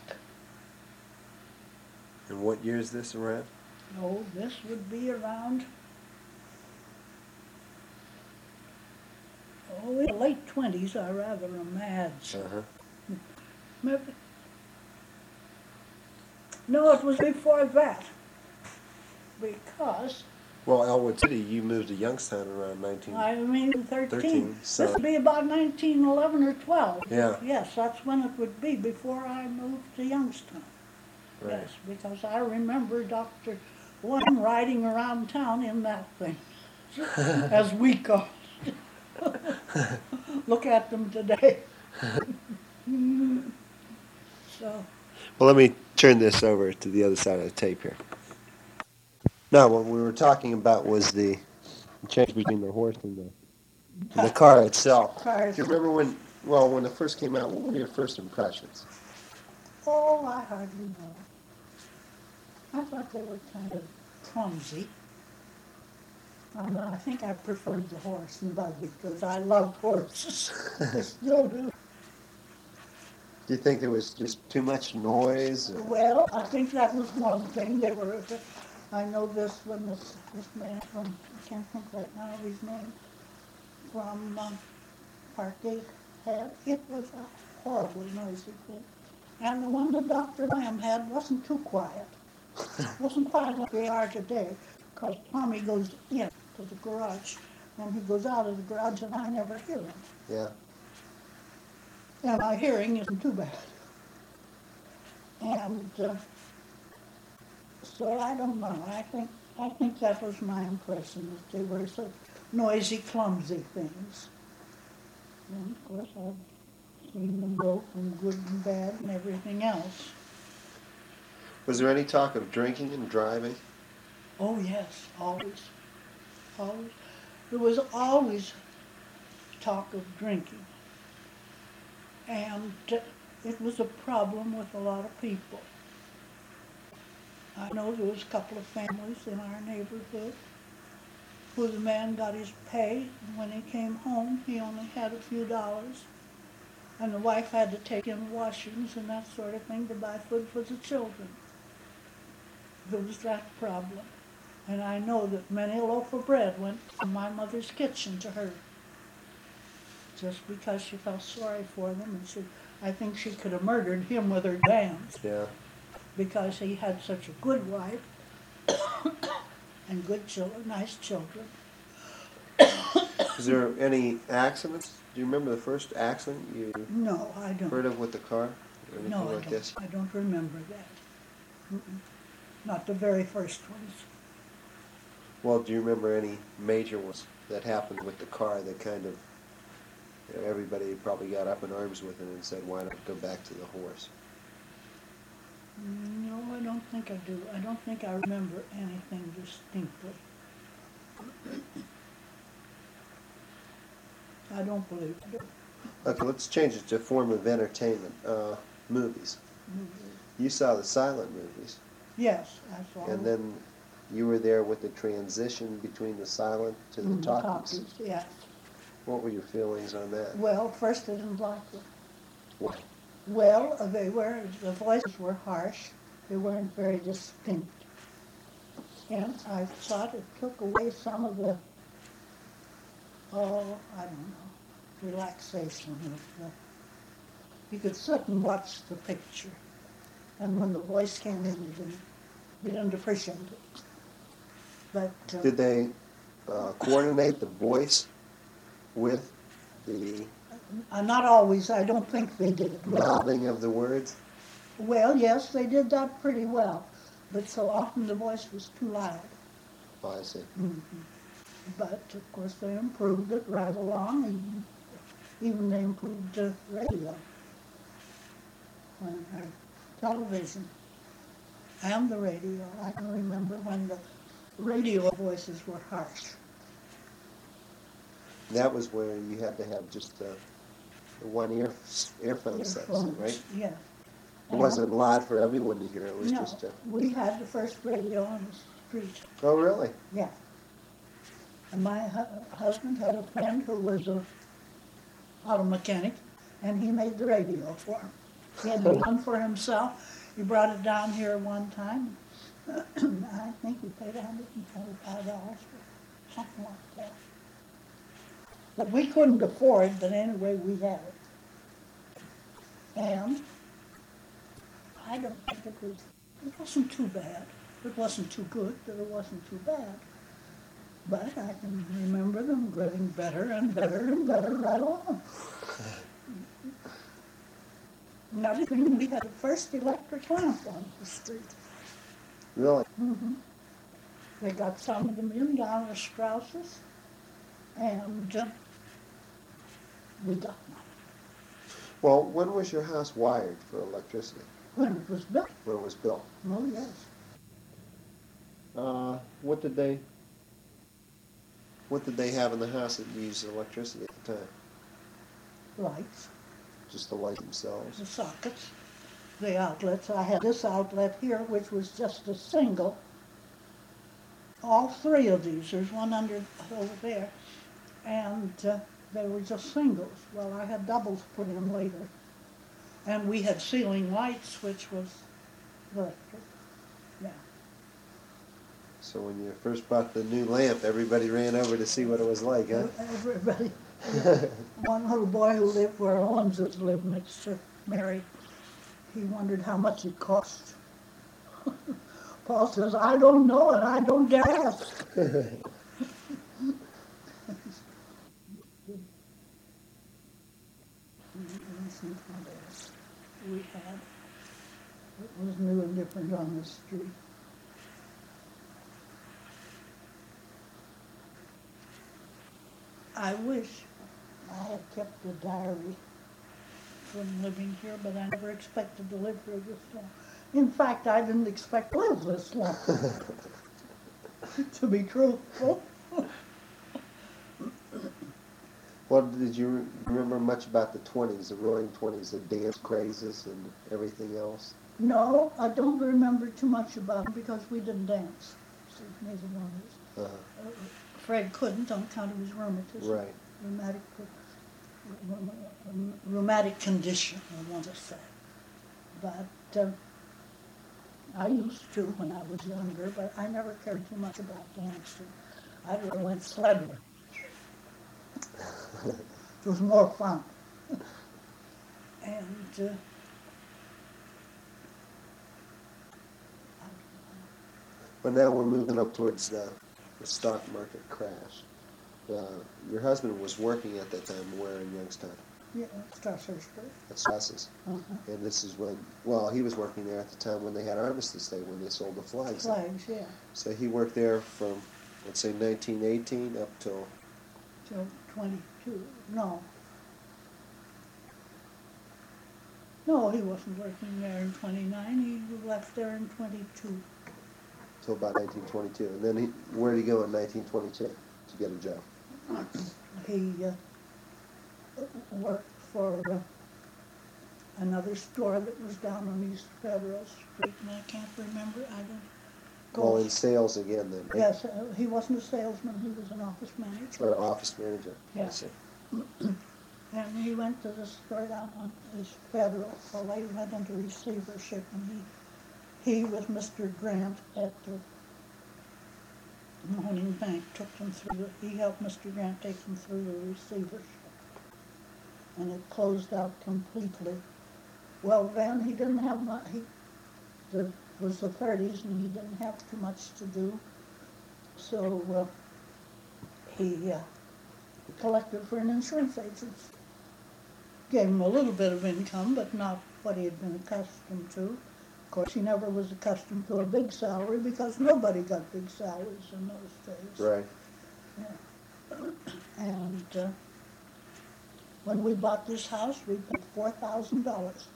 Speaker 1: and what year is this around?
Speaker 2: Oh, this would be around, in the late 20s, I rather imagine.
Speaker 1: Uh-huh.
Speaker 2: Maybe. No, it was before that. Because,
Speaker 1: Well, Elwood City, you moved to Youngstown around 19...
Speaker 2: I mean, 13.
Speaker 1: 13, so-
Speaker 2: This would be about 1911 or 12.
Speaker 1: Yeah.
Speaker 2: Yes, that's when it would be, before I moved to Youngstown.
Speaker 1: Right.
Speaker 2: Yes, because I remember Dr. Lamb riding around town in that thing, as we call it. Look at them today. So,
Speaker 1: Well, let me turn this over to the other side of the tape here. Now, what we were talking about was the change between the horse and the car itself.
Speaker 2: Cars.
Speaker 1: Do you remember when it first came out, what were your first impressions?
Speaker 2: oh, I hardly know. I thought they were kind of clumsy. I think I preferred the horse and buggy because I love horses. I still do.
Speaker 1: Do you think there was just too much noise? Or?
Speaker 2: Well, I think that was one thing. I know this when this man from, I can't think right now of his name, from Parkgate had. It was a horribly noisy thing. And the one that Dr. Lamb had wasn't too quiet. Wasn't quite like they are today, because Tommy goes in to the garage, and he goes out of the garage, and I never hear him.
Speaker 1: Yeah.
Speaker 2: And my hearing isn't too bad. And so I don't know. I think that was my impression, that they were such noisy, clumsy things. And of course, I've seen them go from good and bad and everything else.
Speaker 1: Was there any talk of drinking and driving?
Speaker 2: Oh yes, always, always. There was always talk of drinking, and it was a problem with a lot of people. I know there was a couple of families in our neighborhood where the man got his pay, and when he came home, he only had a few dollars, and the wife had to take in washings and that sort of thing to buy food for the children. There was that problem. And I know that many a loaf of bread went from my mother's kitchen to her, just because she felt sorry for them, and I think she could have murdered him with her dams,
Speaker 1: Yeah.
Speaker 2: because he had such a good wife and good children, nice children.
Speaker 1: Was there any accidents? Do you remember the first accident you
Speaker 2: No, I don't.
Speaker 1: heard of with the car? Or anything
Speaker 2: No, I
Speaker 1: like
Speaker 2: don't.
Speaker 1: this?
Speaker 2: I don't remember that. Mm-mm. Not the very first ones.
Speaker 1: Well, do you remember any major ones that happened with the car that kind of everybody probably got up in arms with it and said, why not go back to the horse?
Speaker 2: No, I don't think I do. I don't think I remember anything distinctly. I don't believe I do.
Speaker 1: Okay, let's change it to a form of entertainment. Movies. You saw the silent movies.
Speaker 2: Yes, I saw
Speaker 1: And
Speaker 2: it.
Speaker 1: then You were there with the transition between the silent to the talkies.
Speaker 2: Yes.
Speaker 1: What were your feelings on that?
Speaker 2: Well, first I didn't like it.
Speaker 1: Why?
Speaker 2: Well, the voices were harsh. They weren't very distinct. And I thought it took away some of the, oh, I don't know, relaxation of the, you could sit and watch the picture. And when the voice came in, you didn't appreciate it. But
Speaker 1: Did they coordinate the voice with the
Speaker 2: not always, I don't think they did.
Speaker 1: mouthing of the words?
Speaker 2: Well, yes, they did that pretty well, but so often the voice was too loud.
Speaker 1: Oh, I see.
Speaker 2: But of course they improved it right along, and even they improved the radio, when television and the radio. I can remember when the radio voices were harsh.
Speaker 1: That was where you had to have just the one earphone set,
Speaker 2: Earphones,
Speaker 1: right?
Speaker 2: yeah.
Speaker 1: It wasn't loud for everyone to hear. It was
Speaker 2: No,
Speaker 1: just a.
Speaker 2: we had the first radio on the street.
Speaker 1: Oh, really?
Speaker 2: Yeah. And my husband had a friend who was a auto mechanic, and he made the radio for him. He had one for himself. He brought it down here one time. I think he paid $125 for something like that. But we couldn't afford it, but anyway, we had it. And I don't think it wasn't too bad. It wasn't too good, but it wasn't too bad. But I can remember them getting better and better and better right along. Another thing, we had the first electric lamp on the street.
Speaker 1: Really?
Speaker 2: They got some of them in down at Strauss's, and we got one
Speaker 1: Well, when was your house wired for electricity?
Speaker 2: when it was built.
Speaker 1: When it was built?
Speaker 2: Oh, yes.
Speaker 1: What did they have in the house that used electricity at the time?
Speaker 2: Lights,
Speaker 1: Just the light themselves?
Speaker 2: the sockets, the outlets. I had this outlet here, which was just a single. All three of these, there's one over there, and they were just singles. Well, I had doubles put in later. And we had ceiling lights, which was electric. Yeah.
Speaker 1: So when you first bought the new lamp, everybody ran over to see what it was like, huh?
Speaker 2: Everybody. One little boy who lived where Owens lived next to Mary, he wondered how much it cost. Paul says, I don't know and I don't dare ask. We had, it was new and different on the street. I wish I had kept a diary from living here, but I never expected to live here this long. In fact, I didn't expect to live this long, to be truthful.
Speaker 1: Well, did you remember much about the 20s, the roaring 20s, the dance crazes and everything else?
Speaker 2: No, I don't remember too much about it because we didn't dance. So neither one of us. Fred couldn't on account of his rheumatism.
Speaker 1: Right.
Speaker 2: Rheumatic condition, I want to say. But I used to when I was younger, but I never cared too much about dancing. I just went sledding. It was more fun. And
Speaker 1: But now we're moving up towards the stock market crash. Your husband was working at that time where in Youngstown?
Speaker 2: yeah, Strassersburg.
Speaker 1: At Strasses. And this is when, well, he was working there at the time when they had Armistice Day, when they sold the flags.
Speaker 2: Flags, yeah.
Speaker 1: So he worked there from, let's say, 1918 up till,
Speaker 2: Till 22. No. No, he wasn't working there in 29. He left there in 22.
Speaker 1: till about 1922. And then where did he go in 1922 to get a job?
Speaker 2: He worked for another store that was down on East Federal Street, and I can't remember.
Speaker 1: Well, in
Speaker 2: Ghost.
Speaker 1: sales again then, right?
Speaker 2: Yes, he wasn't a salesman, he was an office manager.
Speaker 1: Or office manager, I
Speaker 2: Yeah.
Speaker 1: see.
Speaker 2: And he went to the store down on his federal, so they went into receivership, and he with Mr. Grant at the Moaning Bank took them through, he helped Mr. Grant take them through the receivership. And it closed out completely. Well, then he didn't have much, it was the 30s and he didn't have too much to do. So he collected for an insurance agent. Gave him a little bit of income, but not what he had been accustomed to. Of course, he never was accustomed to a big salary because nobody got big salaries in those days.
Speaker 1: Right.
Speaker 2: And when we bought this house, we paid $4,000 for it.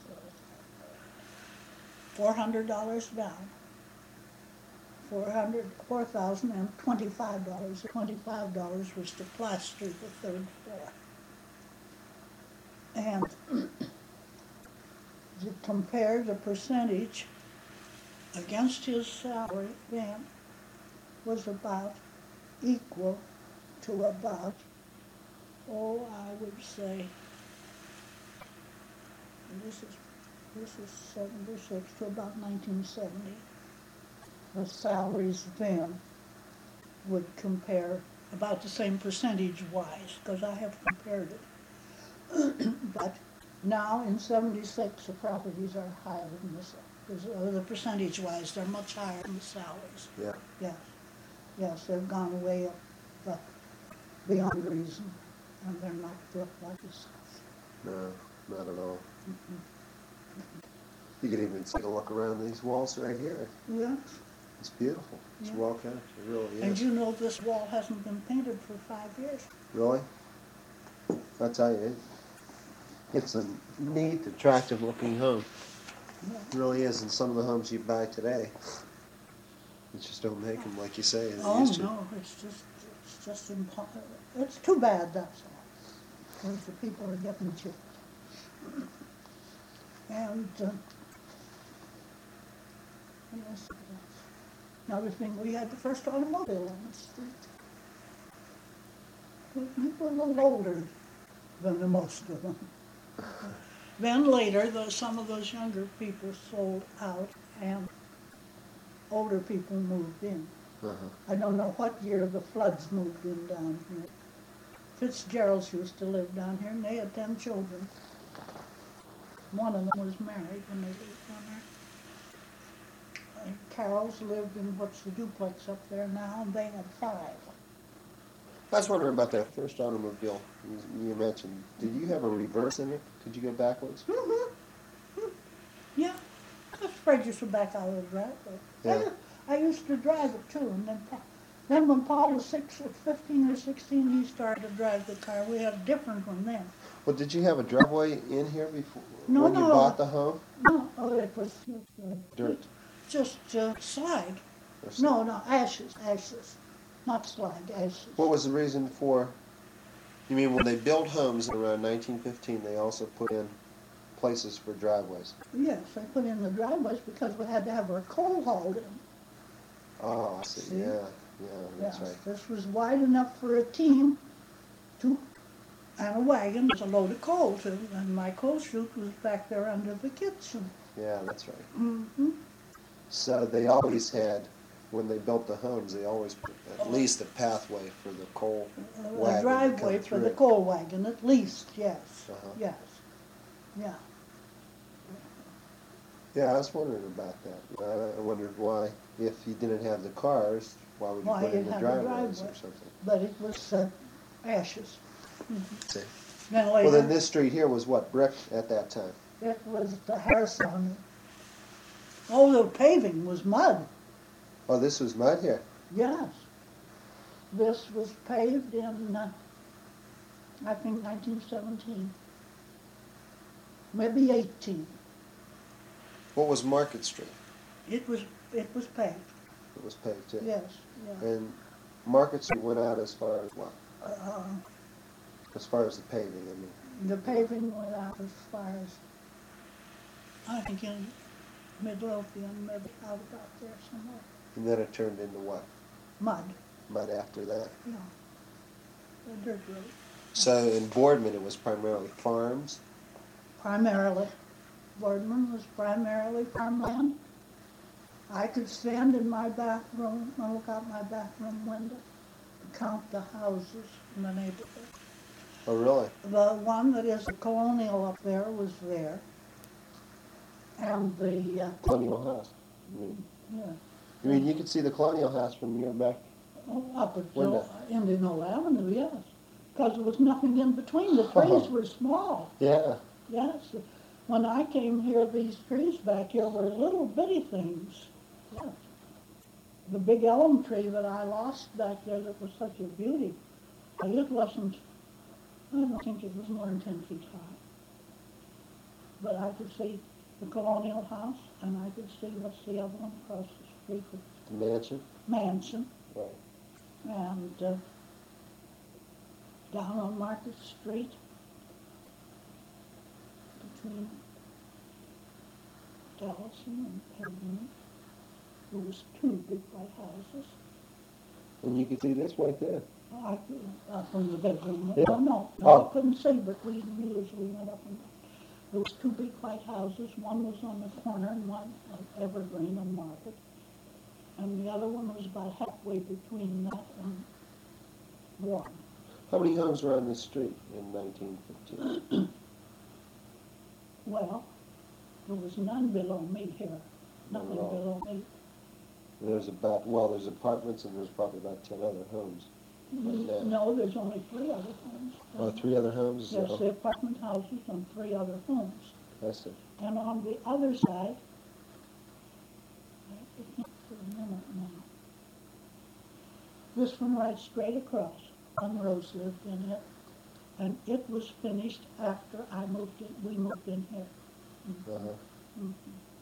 Speaker 2: $400 down. $4,025. $25 was to plaster the third floor. And to compare the percentage against his salary then was about equal to about, I would say, this is 76 to about 1970. The salaries then would compare about the same percentage-wise, because I have compared it. But now in 76, the properties are higher than this. The percentage-wise, they're much higher than the salaries.
Speaker 1: Yeah.
Speaker 2: Yes, they've gone way up beyond reason, and they're not built like this house.
Speaker 1: No, not at all. You can even take a look around these walls right here.
Speaker 2: Yes.
Speaker 1: It's beautiful. It's
Speaker 2: Yeah.
Speaker 1: well kept. It really is.
Speaker 2: And you know this wall hasn't been painted for 5 years.
Speaker 1: Really? I'll tell you, it's a neat, attractive looking home.
Speaker 2: Yeah.
Speaker 1: It really is. And some of the homes you buy today, you just don't make them like you say they
Speaker 2: Oh,
Speaker 1: used to.
Speaker 2: no, it's just impossible. It's too bad, that's all. Because the people are getting chipped. And, yes, another thing, we had the first automobile on the street. We were a little older than the most of them. Then later, some of those younger people sold out and older people moved in.
Speaker 1: Uh-huh.
Speaker 2: I don't know what year the floods moved in down here. Fitzgeralds used to live down here, and they had 10 children. One of them was married when they lived down there. Carol's lived in what's the duplex up there now, and they had 5.
Speaker 1: I was wondering about that first automobile you mentioned. Did you have a reverse in it? Could you go backwards?
Speaker 2: Yeah, I was afraid you should back out of the driveway.
Speaker 1: Yeah.
Speaker 2: I used to drive it too, and then when Paul was 15 or 16, he started to drive the car. We had a different one then.
Speaker 1: Well, did you have a driveway in here before
Speaker 2: No,
Speaker 1: when you
Speaker 2: no.
Speaker 1: bought the home?
Speaker 2: No, it was
Speaker 1: Dirt.
Speaker 2: just slide.
Speaker 1: Or something?
Speaker 2: No, ashes, not slide, ashes.
Speaker 1: What was the reason for? You mean when they built homes around 1915, they also put in places for driveways?
Speaker 2: Yes, I put in the driveways because we had to have our coal hauled in.
Speaker 1: Oh, I see.
Speaker 2: See?
Speaker 1: Yeah, that's
Speaker 2: Yes,
Speaker 1: right.
Speaker 2: this was wide enough for a team and a wagon with a load of coal too, and my coal chute was back there under the kitchen.
Speaker 1: Yeah, that's right.
Speaker 2: Mm-hmm.
Speaker 1: So they always had, when they built the homes, they always put at least a pathway for the coal wagon
Speaker 2: A
Speaker 1: to
Speaker 2: driveway
Speaker 1: come
Speaker 2: for the
Speaker 1: through.
Speaker 2: coal wagon, at least, yes,
Speaker 1: Uh-huh.
Speaker 2: yes, yeah.
Speaker 1: Yeah, I was wondering about that. I wondered why, if you didn't have the cars, why would you
Speaker 2: Why
Speaker 1: put in
Speaker 2: you'd
Speaker 1: the
Speaker 2: have a
Speaker 1: driveways
Speaker 2: driveway.
Speaker 1: or something?
Speaker 2: But it was ashes.
Speaker 1: See.
Speaker 2: Then
Speaker 1: Well,
Speaker 2: later,
Speaker 1: then this street here was what, brick at that time?
Speaker 2: it was the Harrison. Oh, the paving was mud,
Speaker 1: Oh, this was mud here?
Speaker 2: yes. This was paved in, I think 1917, maybe 18.
Speaker 1: What was Market Street?
Speaker 2: It was paved,
Speaker 1: It was paved too?
Speaker 2: yes, yeah.
Speaker 1: And Market Street went out as far as what?
Speaker 2: Uh,
Speaker 1: As far as the paving, I mean.
Speaker 2: The paving went out as far as, I think in Midlothian, maybe out about there somewhere.
Speaker 1: And then it turned into what?
Speaker 2: mud,
Speaker 1: Mud after that.
Speaker 2: yeah, a dirt road.
Speaker 1: So in Boardman, it was primarily farms.
Speaker 2: Primarily, Boardman was primarily farmland. I could stand in my back room and look out my back room window and count the houses in the neighborhood.
Speaker 1: Oh, really?
Speaker 2: The one that is the colonial up there was there. And the,
Speaker 1: Colonial House.
Speaker 2: yeah,
Speaker 1: You mean you could see the Colonial House from your back?
Speaker 2: up until
Speaker 1: Window.
Speaker 2: Indianola Avenue, yes. Because there was nothing in between. The trees were small.
Speaker 1: Yeah.
Speaker 2: Yes. When I came here, these trees back here were little bitty things. Yes. The big elm tree that I lost back there that was such a beauty, it wasn't, I don't think it was more than 10 feet high. But I could see the Colonial House, and I could see, what's the other one across the street,
Speaker 1: The mansion.
Speaker 2: Mansion,
Speaker 1: Right.
Speaker 2: and down on Market Street, between Dallison and Pellegrini, there was two big white houses.
Speaker 1: And you could see this right there.
Speaker 2: I, from the bedroom,
Speaker 1: Yeah.
Speaker 2: no,
Speaker 1: Oh.
Speaker 2: I couldn't see, but we knew as we went up and down. There was two big white houses, one was on the corner and one of Evergreen and Market. And the other one was about halfway between that and Warren.
Speaker 1: How many homes were on this street in 1915?
Speaker 2: Well, there was none below me here, nothing
Speaker 1: None at all.
Speaker 2: below me.
Speaker 1: There's apartments and there's probably about 10 other homes. Yeah.
Speaker 2: No, there's only three other homes.
Speaker 1: Oh, 3 other homes?
Speaker 2: There's
Speaker 1: Oh,
Speaker 2: the apartment houses and three other homes.
Speaker 1: I see.
Speaker 2: And on the other side, I have to think for a minute now. This one right straight across, Monroe's lived in it, and it was finished after we moved in here.
Speaker 1: Uh-huh.
Speaker 2: Mhm.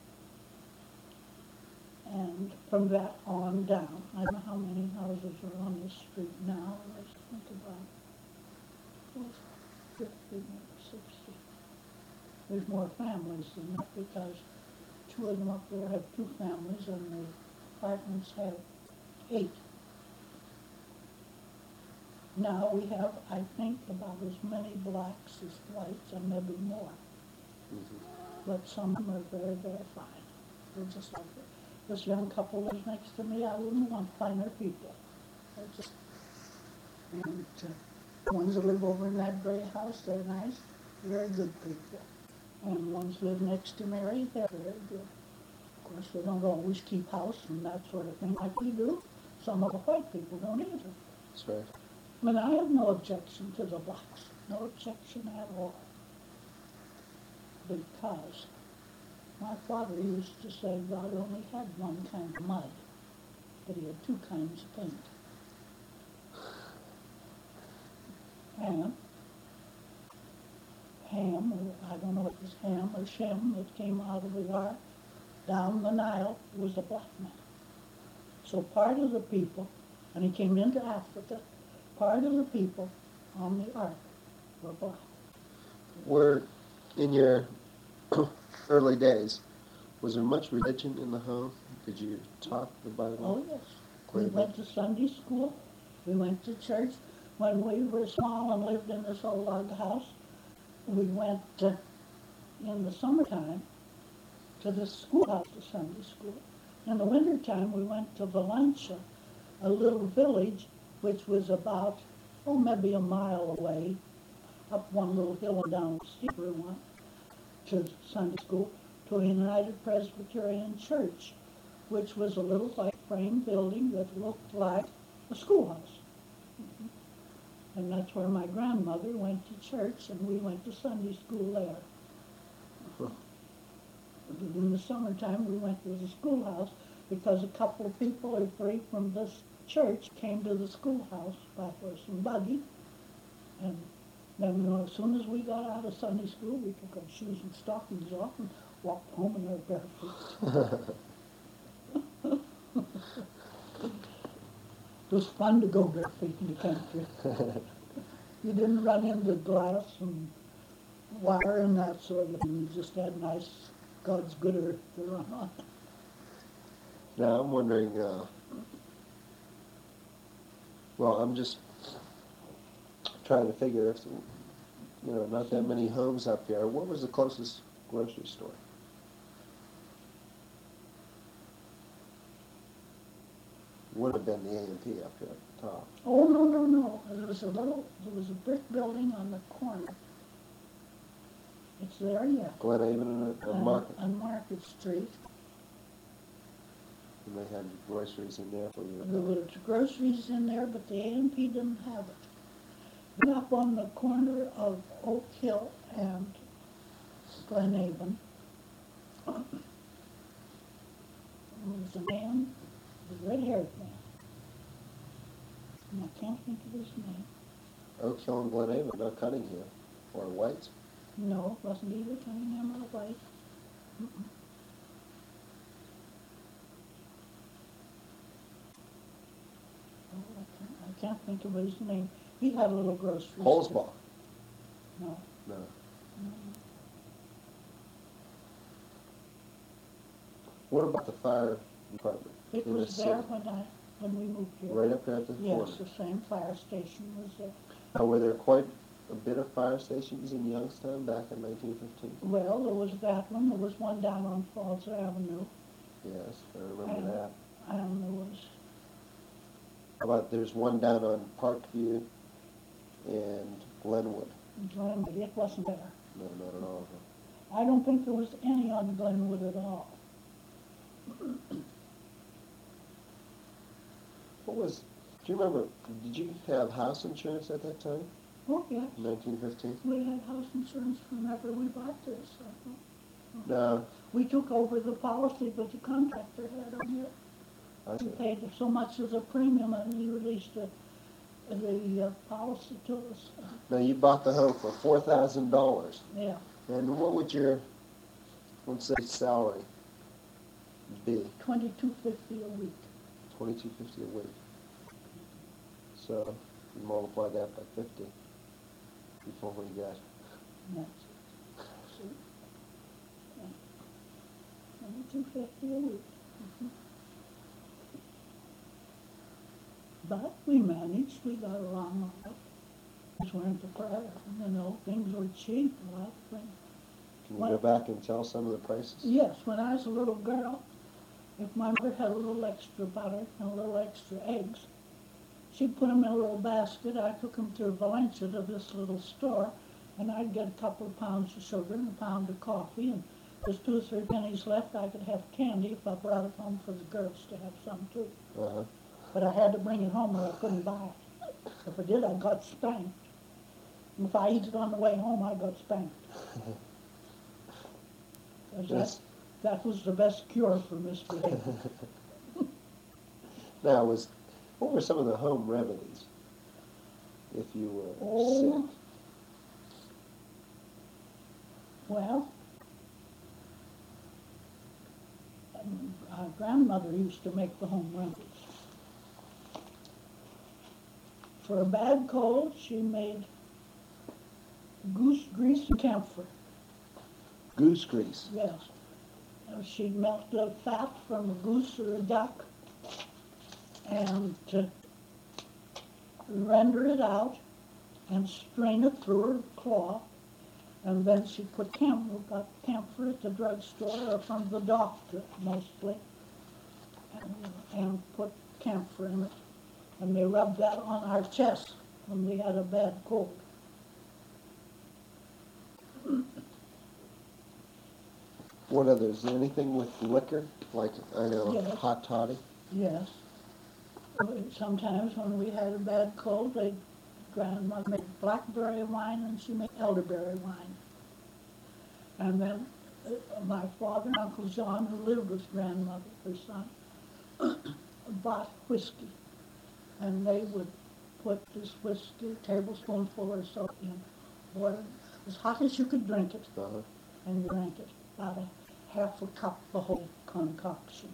Speaker 2: And from that on down, I don't know how many houses are on this street now, let's think about 50, maybe 60. There's more families than that because two of them up there have 2 families and the apartments have 8. Now we have, I think, about as many blacks as whites and maybe more.
Speaker 1: Mhm.
Speaker 2: But some of them are very, very fine. They're just like this young couple lives next to me. I wouldn't want finer people. They're just, and the ones that live over in that gray house, they're nice, very good people. And ones live next to Mary, they're very good. Of course, they don't always keep house and that sort of thing like we do. Some of the white people don't either.
Speaker 1: That's right.
Speaker 2: But I have no objection to the blacks, no objection at all. Because my father used to say God only had one kind of mud, but he had 2 kinds of paint. Ham, or I don't know if it was Ham or Shem that came out of the ark, down the Nile was a black man. So part of the people, and he came into Africa, part of the people on the ark were black.
Speaker 1: Were, in your early days, was there much religion in the home? Did you talk the Bible?
Speaker 2: Oh, yes.
Speaker 1: Quite
Speaker 2: We
Speaker 1: a bit.
Speaker 2: went to Sunday school. We went to church. When we were small and lived in this old log house, we went in the summertime to the schoolhouse, to Sunday school. In the wintertime, we went to Valencia, a little village which was about, maybe a mile away, up one little hill and down a steeper one, to Sunday school, to a United Presbyterian Church, which was a little white frame building that looked like a schoolhouse. And that's where my grandmother went to church, and we went to Sunday school there. In the summertime, we went to the schoolhouse because a couple of people or 3 from this church came to the schoolhouse by horse and buggy. And then as soon as we got out of Sunday school, we took our shoes and stockings off and walked home in our bare feet. It was fun to go bare feet in the country. You didn't run into glass and wire and that sort of thing. You just had nice God's good earth to run on.
Speaker 1: Now, I'm wondering, well, I'm just trying to figure if, not that many homes up here. What was the closest grocery store? Would have been the A&P up here at the top.
Speaker 2: Oh, no, no, no, there was a brick building on the corner. It's there, yeah.
Speaker 1: Glen Avon and Market.
Speaker 2: On Market Street.
Speaker 1: And they had groceries in there for you.
Speaker 2: There was groceries in there, but the A&P didn't have it. Then up on the corner of Oak Hill and Glen Avon, there was a man, a red-haired man. And I can't think of his name.
Speaker 1: Oak Hill and Glen Avon, not Cunningham or White's.
Speaker 2: No, it wasn't either Cunningham or White. Mm-mm. Oh, I can't think of his name. He had a little grocery store.
Speaker 1: Holzbach.
Speaker 2: No.
Speaker 1: No.
Speaker 2: No.
Speaker 1: What about the fire department?
Speaker 2: It
Speaker 1: in the
Speaker 2: was there
Speaker 1: city?
Speaker 2: when we moved here.
Speaker 1: Right up there at the corner.
Speaker 2: Yes, the same fire station was there.
Speaker 1: Now, were there quite a bit of fire stations in Youngstown back in 1915?
Speaker 2: Well, there was that one. There was one down on Falls Avenue.
Speaker 1: Yes, I remember that.
Speaker 2: And there was,
Speaker 1: How about there's one down on Parkview and Glenwood?
Speaker 2: Glenwood. It wasn't there.
Speaker 1: No, not at all.
Speaker 2: I don't think there was any on Glenwood at all.
Speaker 1: Do you remember, did you have house insurance at that time,
Speaker 2: Oh, yes.
Speaker 1: 1915?
Speaker 2: We had house insurance whenever we bought this.
Speaker 1: No,
Speaker 2: We took over the policy, but the contractor had on here.
Speaker 1: I
Speaker 2: He
Speaker 1: see.
Speaker 2: paid so much as a premium, and he released the policy to us.
Speaker 1: Now, you bought the home for $4,000,
Speaker 2: Yeah.
Speaker 1: and what would your, let's say, salary be?
Speaker 2: $22.50 a week.
Speaker 1: $22.50 a week. So, you multiply that by 50 before we got,
Speaker 2: That's, see, $22.50 a week. Mhm. But we managed, we got along all right. Things weren't the prior, things were cheap, a lot of things.
Speaker 1: can you
Speaker 2: What?
Speaker 1: go back and tell some of the prices?
Speaker 2: Yes, when I was a little girl, if my mother had a little extra butter and a little extra eggs, she'd put them in a little basket. I took them to Valencia to this little store, and I'd get a couple of pounds of sugar and a pound of coffee, and there's 2 or 3 pennies left. I could have candy if I brought it home for the girls to have some too.
Speaker 1: Uh-huh.
Speaker 2: But I had to bring it home or I couldn't buy it. If I did, I got spanked. And if I ate it on the way home, I got spanked. 'Cause
Speaker 1: Yes.
Speaker 2: that was the best cure for misbehavior.
Speaker 1: Now, what were some of the home remedies if you were
Speaker 2: Oh.
Speaker 1: sick?
Speaker 2: Well, our grandmother used to make the home remedies. For a bad cold, she made goose grease and camphor.
Speaker 1: Goose grease.
Speaker 2: Yes. She'd melt the fat from a goose or a duck and render it out and strain it through her claw. And then she'd put got camphor at the drugstore or from the doctor mostly, and put camphor in it. And they rubbed that on our chest when we had a bad cold.
Speaker 1: What others? Anything with liquor? Like, I know,
Speaker 2: Yes.
Speaker 1: hot toddy?
Speaker 2: Yes. Sometimes when we had a bad cold, grandmother made blackberry wine and she made elderberry wine. And then my father and Uncle John, who lived with grandmother, her son, bought whiskey. And they would put this whiskey, tablespoonful or so, in water, as hot as you could drink it,
Speaker 1: Uh-huh.
Speaker 2: and you drank it, about a half a cup, the whole concoction.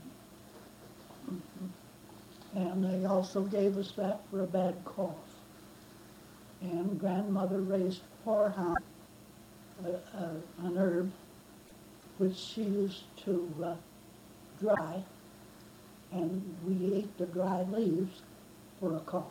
Speaker 2: And they also gave us that for a bad cough. And grandmother raised horehound, an herb which she used to dry and we ate the dry leaves for a cough.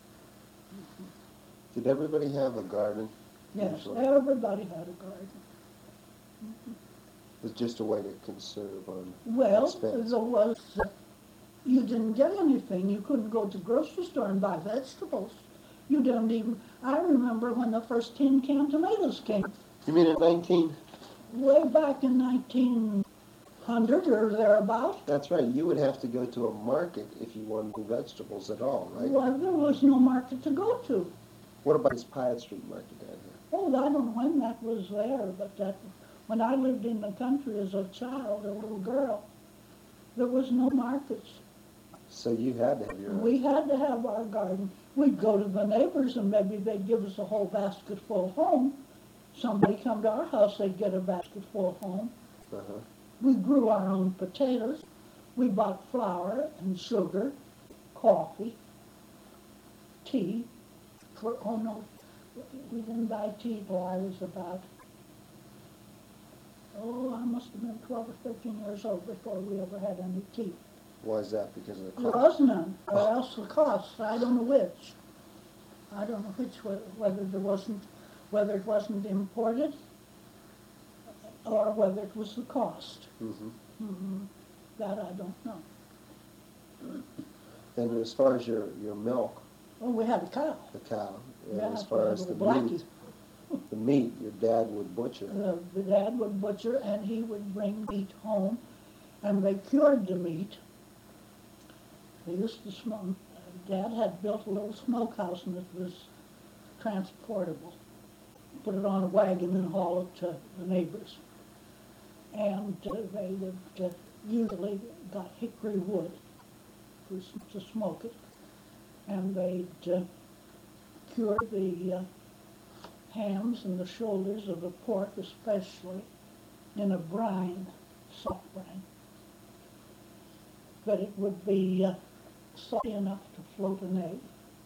Speaker 1: Did everybody have a garden?
Speaker 2: Yes,
Speaker 1: Usually.
Speaker 2: everybody had a garden.
Speaker 1: It was just a way to conserve on
Speaker 2: Well,
Speaker 1: expense.
Speaker 2: there was, you didn't get anything. You couldn't go to the grocery store and buy vegetables. You didn't even, I remember when the first tin can tomatoes came,
Speaker 1: You mean in 19?
Speaker 2: way back in 1900 or thereabout.
Speaker 1: That's right. You would have to go to a market if you wanted vegetables at all, right?
Speaker 2: Well, there was no market to go to.
Speaker 1: What about this Piatt Street market down here?
Speaker 2: Oh, I don't know when that was there, but when I lived in the country as a child, a little girl, there was no markets.
Speaker 1: So you had to have your own.
Speaker 2: We had to have our garden. We'd go to the neighbors and maybe they'd give us a whole basket full home. Somebody come to our house, they'd get a basket full home.
Speaker 1: Uh-huh.
Speaker 2: We grew our own potatoes. We bought flour and sugar, coffee, tea. Oh no, we didn't buy tea till I was about, I must have been 12 or 13 years old before we ever had any tea.
Speaker 1: Why is that? Because of the
Speaker 2: There
Speaker 1: cost?
Speaker 2: was none, or else the cost. I don't know which. I don't know which, whether it wasn't imported or whether it was the cost.
Speaker 1: Mm-hmm.
Speaker 2: That I don't know.
Speaker 1: And as far as your milk,
Speaker 2: Oh, we had a cow.
Speaker 1: the cow, and
Speaker 2: Yeah,
Speaker 1: as far as the
Speaker 2: Blackie.
Speaker 1: meat, your dad would butcher.
Speaker 2: The dad would butcher and he would bring meat home and they cured the meat. They used to smoke. Dad had built a little smokehouse and it was transportable. Put it on a wagon and haul it to the neighbors. And they would usually got hickory wood to smoke it. And they'd cure the hams and the shoulders of the pork especially in a brine, soft brine. But it would be salty enough to float an egg.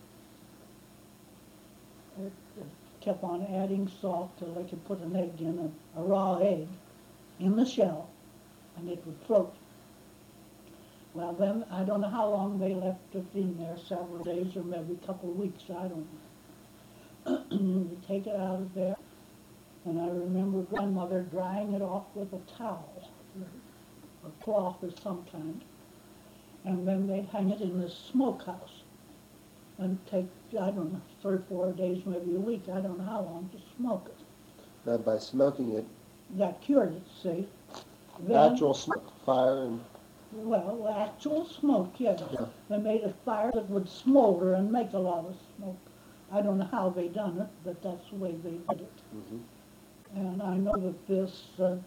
Speaker 2: It kept on adding salt till they could put an egg in, a raw egg, in the shell, and it would float. Well, then, I don't know how long they left it in there, several days or maybe a couple of weeks, I don't know. You take it out of there, and I remember grandmother drying it off with a towel, or a cloth of some kind, and then they'd hang it in the smokehouse and take, I don't know, 3 or 4 days, maybe a week, I don't know how long to smoke it.
Speaker 1: Now, by smoking it,
Speaker 2: That cured it, see? Then,
Speaker 1: actual smoke, fire, and
Speaker 2: well, actual smoke, yes.
Speaker 1: Yeah.
Speaker 2: They made a fire that would smolder and make a lot of smoke. I don't know how they done it, but that's the way they did it.
Speaker 1: mm-hmm.
Speaker 2: And I know that this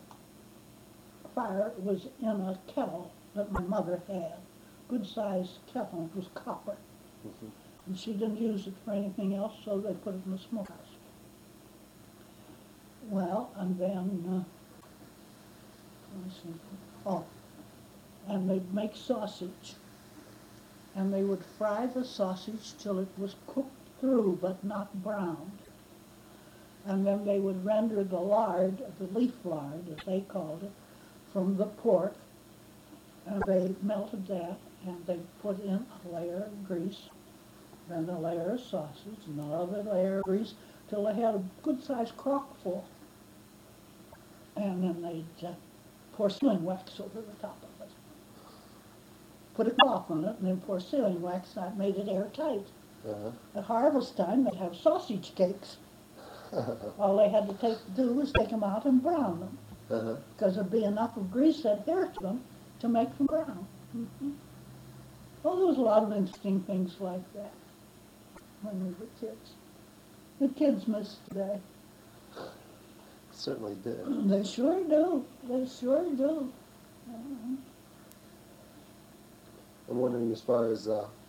Speaker 2: fire was in a kettle that my mother had. Good-sized kettle, it was copper.
Speaker 1: Mm-hmm.
Speaker 2: And she didn't use it for anything else, so they put it in the smokehouse. Well, and then, let me see. Oh, and they'd make sausage. And they would fry the sausage till it was cooked through but not browned. And then they would render the lard, the leaf lard, as they called it, from the pork. And they melted that, and they put in a layer of grease, then a layer of sausage, another layer of grease, till they had a good-sized crock full. And then they'd pour sealing wax over the top of it. Put a cloth on it, and then pour sealing wax, and that made it airtight.
Speaker 1: Uh-huh.
Speaker 2: At harvest time, they'd have sausage cakes. All they had to do was take them out and brown them,
Speaker 1: Uh-huh.
Speaker 2: because there'd be enough of grease adhered to them to make them brown. Mm-hmm. Well, there was a lot of interesting things like that when we were kids. The kids miss today.
Speaker 1: Certainly did.
Speaker 2: They sure do. They sure do.
Speaker 1: I'm wondering, as far as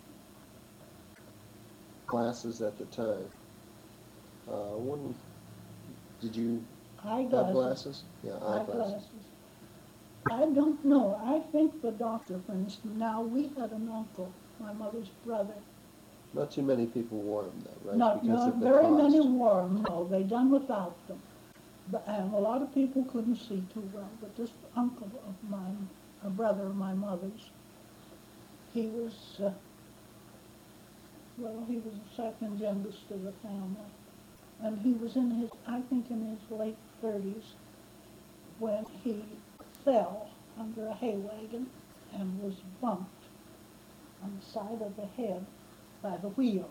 Speaker 1: classes at the time, when did you have glasses? Yeah, eyeglasses.
Speaker 2: I don't know. I think the doctor, for instance, now we had an uncle, my mother's brother.
Speaker 1: Not too many people wore them, though, right?
Speaker 2: Not
Speaker 1: of the
Speaker 2: very
Speaker 1: cost.
Speaker 2: many wore them, no. They done without them. And a lot of people couldn't see too well. But this uncle of mine, a brother of my mother's, he was, well, he was the second youngest of the family. And he was in his, I think in his late 30s when he fell under a hay wagon and was bumped on the side of the head by the wheel.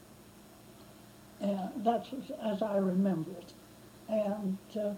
Speaker 2: And that's as I remember it. And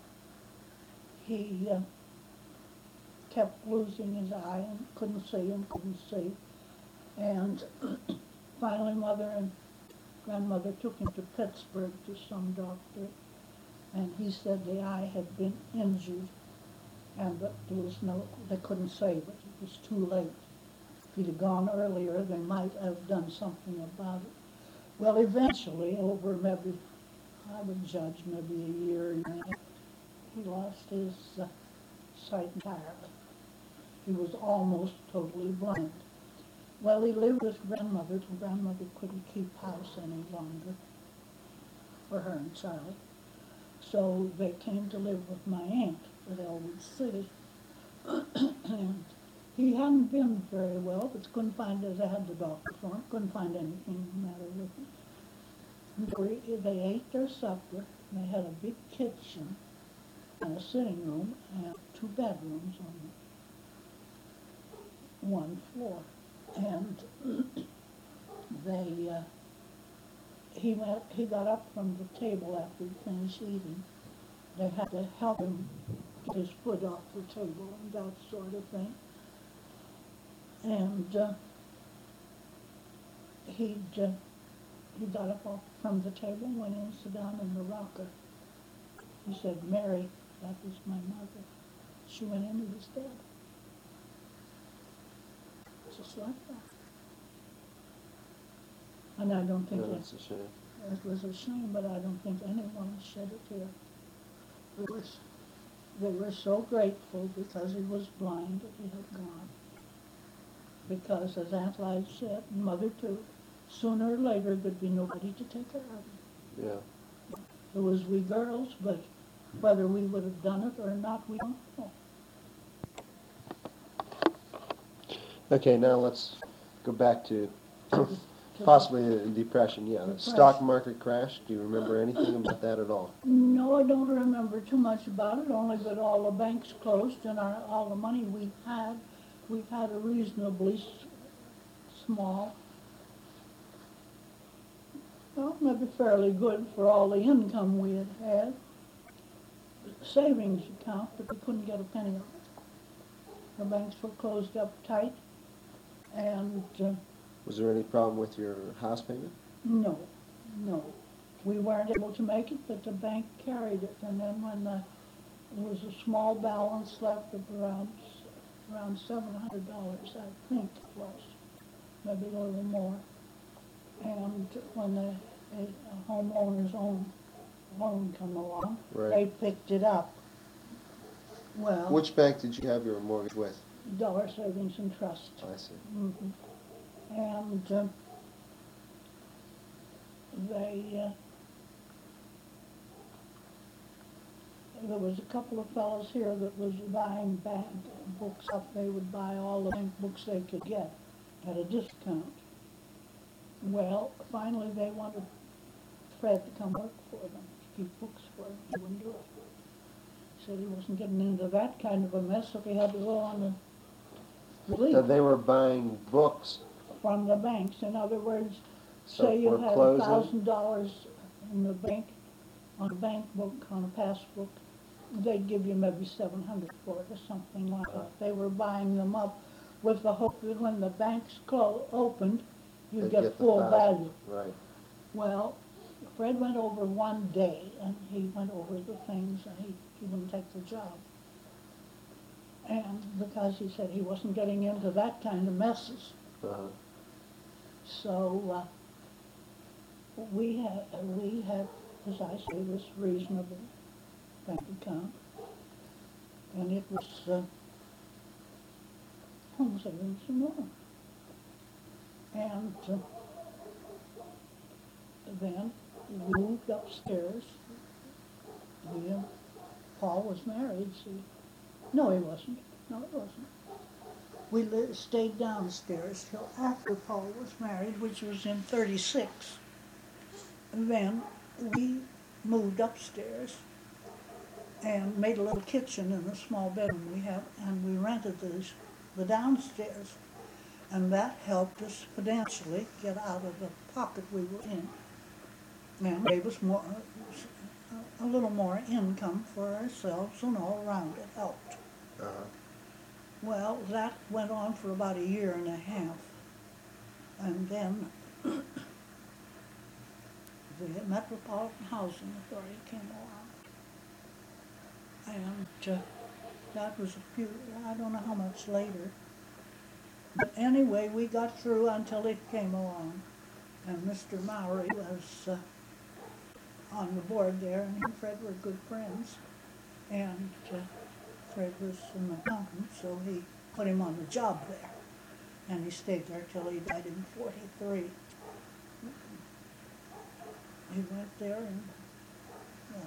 Speaker 2: he kept losing his eye and couldn't see and couldn't see. And finally mother and grandmother took him to Pittsburgh to some doctor, and he said the eye had been injured and that there was no, they couldn't save it. It was too late. If he'd have gone earlier, they might have done something about it. Well, eventually, over maybe, I would judge maybe a year and a half, he lost his sight entirely. He was almost totally blind. Well, he lived with grandmother till grandmother couldn't keep house any longer for her and Charlie. So they came to live with my aunt at Elwood City. And he hadn't been very well, but couldn't find, as I had the doctor for him, couldn't find anything the matter with him. They ate their supper, and they had a big kitchen and a sitting room and 2 bedrooms on one floor. And he got up from the table after he finished eating. They had to help him get his foot off the table and that sort of thing. And he got up off from the table and went in and sat down in the rocker. He said, "Mary, that was my mother." She went in, he was dead. Just like that. And I don't think
Speaker 1: That's a shame.
Speaker 2: it was a shame, but I don't think anyone shed a tear. They were so grateful because he was blind that he had gone. Because, as Aunt Lige said, and Mother too, sooner or later there'd be nobody to take care of him.
Speaker 1: Yeah.
Speaker 2: It was we girls, but whether we would have done it or not, we don't know.
Speaker 1: Okay, now let's go back to
Speaker 2: To
Speaker 1: possibly a depression. Yeah, the
Speaker 2: Depression.
Speaker 1: stock market crash. Do you remember anything about that at all?
Speaker 2: No, I don't remember too much about it, only that all the banks closed and all the money we've had a reasonably small, well, maybe fairly good for all the income we had savings account, but we couldn't get a penny of it. The banks were closed up tight, and
Speaker 1: Was there any problem with your house payment?
Speaker 2: no. We weren't able to make it, but the bank carried it, and then when there was a small balance left of around $700, I think it was, maybe a little more. And when the homeowner's own loan come along,
Speaker 1: Right.
Speaker 2: they picked it up. Well,
Speaker 1: Which bank did you have your mortgage with?
Speaker 2: Dollar Savings and Trust.
Speaker 1: I see.
Speaker 2: Mhm. And there was a couple of fellows here that was buying bank books up. They would buy all the bank books they could get at a discount. Well, finally they wanted Fred to come work for them, to keep books for them. He wouldn't do it. He said he wasn't getting into that kind of a mess if he had to go on the relief
Speaker 1: So they were buying books.
Speaker 2: from the banks. In other words,
Speaker 1: So
Speaker 2: say you had
Speaker 1: foreclosing?
Speaker 2: $1,000 in the bank, on a bank book, on a passbook, they'd give you maybe 700 for it or something like that. They were buying them up with the hope that when the banks opened, you'd
Speaker 1: They'd
Speaker 2: get
Speaker 1: the
Speaker 2: full
Speaker 1: 1,000.
Speaker 2: value.
Speaker 1: Right.
Speaker 2: Well, Fred went over one day, and he went over the things, and he wouldn't take the job. And because he said he wasn't getting into that kind of messes.
Speaker 1: Uh-huh.
Speaker 2: So we had, as I say, this reasonable bank account, and it was home savings and loan. And then we moved upstairs. Paul was married, see. No, he wasn't. stayed downstairs till after Paul was married, which was in 36. Then we moved upstairs and made a little kitchen in a small bedroom we have, and we rented the downstairs. And that helped us financially get out of the pocket we were in and gave us a little more income for ourselves, and all around it helped.
Speaker 1: Uh-huh.
Speaker 2: Well, that went on for about a year and a half. And then the Metropolitan Housing Authority came along. And that was a few, I don't know how much later. But anyway, we got through until it came along. And Mr. Mowry was on the board there, and he and Fred were good friends. And Fred was an accountant, so he put him on the job there. And he stayed there till he died in 43. He went there and, what,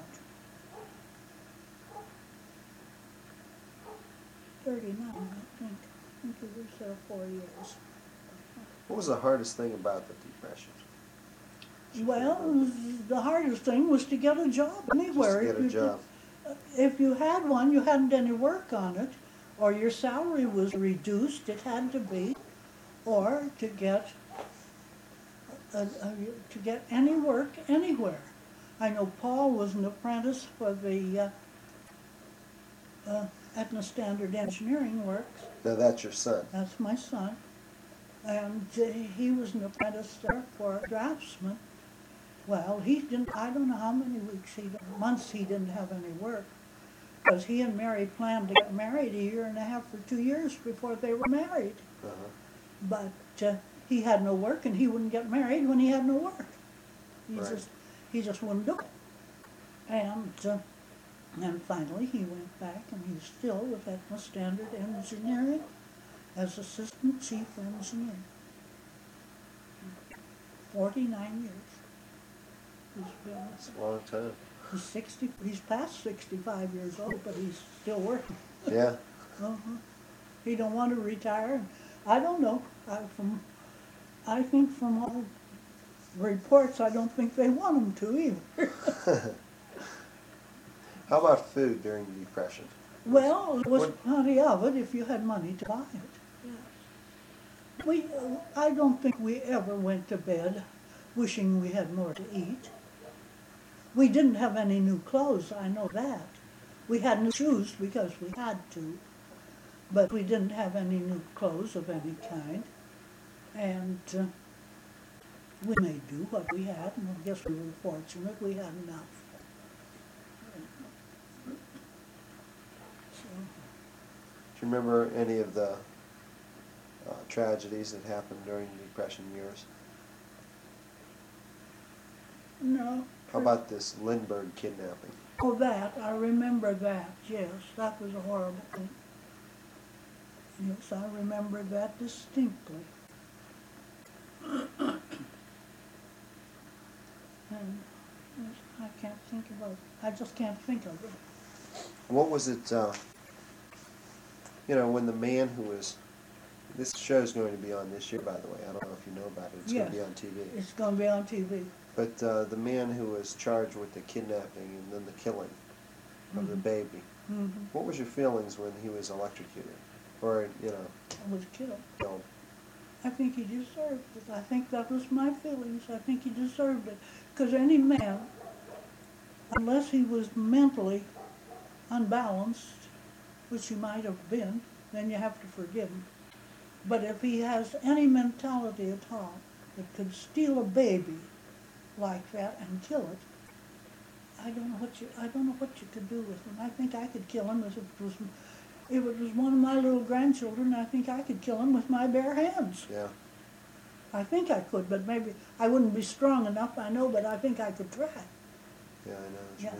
Speaker 2: 39, I think. I think he was there 4 years.
Speaker 1: What was the hardest thing about the Depression?
Speaker 2: Well, the hardest thing was to get a job anywhere.
Speaker 1: Just to get a job.
Speaker 2: If you had one, you hadn't any work on it, or your salary was reduced, it had to be, or to get any work anywhere. I know Paul was an apprentice for the Etna Standard Engineering Works.
Speaker 1: Now that's your son.
Speaker 2: That's my son. And he was an apprentice there for a draftsman. Well, he didn't, I don't know how many months he didn't have any work. Because he and Mary planned to get married a year and a half or 2 years before they were married.
Speaker 1: Uh-huh.
Speaker 2: But he had no work, and he wouldn't get married when he had no work.
Speaker 1: Right.
Speaker 2: He just wouldn't do it. And finally he went back, and he's still with Etna Standard Engineering as assistant chief engineer. 49 years.
Speaker 1: That's a long time.
Speaker 2: He's past 65 years old, but he's still working.
Speaker 1: Yeah.
Speaker 2: Uh-huh. He don't want to retire. I don't know. I think from all reports, I don't think they want him to either.
Speaker 1: How about food during the Depression?
Speaker 2: Well, there was plenty of it if you had money to buy it. Yes. I don't think we ever went to bed wishing we had more to eat. We didn't have any new clothes, I know that. We had new shoes because we had to, but we didn't have any new clothes of any kind. And we made do what we had, and I guess we were fortunate we had enough. So,
Speaker 1: Do you remember any of the tragedies that happened during the Depression years?
Speaker 2: no.
Speaker 1: How about this Lindbergh kidnapping?
Speaker 2: Oh, that, I remember that, yes, that was a horrible thing. Yes, I remember that distinctly. And I can't think about it. I just can't think of it.
Speaker 1: What was it, when the man who was, this show's going to be on this year, by the way. I don't know if you know about it. It's going to be on TV.
Speaker 2: It's going to be on TV.
Speaker 1: But the man who was charged with the kidnapping and then the killing of the baby, what was your feelings when he was electrocuted? Or,
Speaker 2: Was killed.
Speaker 1: killed?
Speaker 2: I think he deserved it. I think that was my feelings. I think he deserved it. Because any man, unless he was mentally unbalanced, which he might have been, then you have to forgive him. But if he has any mentality at all that could steal a baby like that and kill it, I don't know what you could do with him. I think I could kill him if it was one of my little grandchildren. I think I could kill him with my bare hands.
Speaker 1: Yeah.
Speaker 2: I think I could, but maybe I wouldn't be strong enough, I know, but I think I could try.
Speaker 1: Yeah, I know what you
Speaker 2: Yeah.
Speaker 1: mean.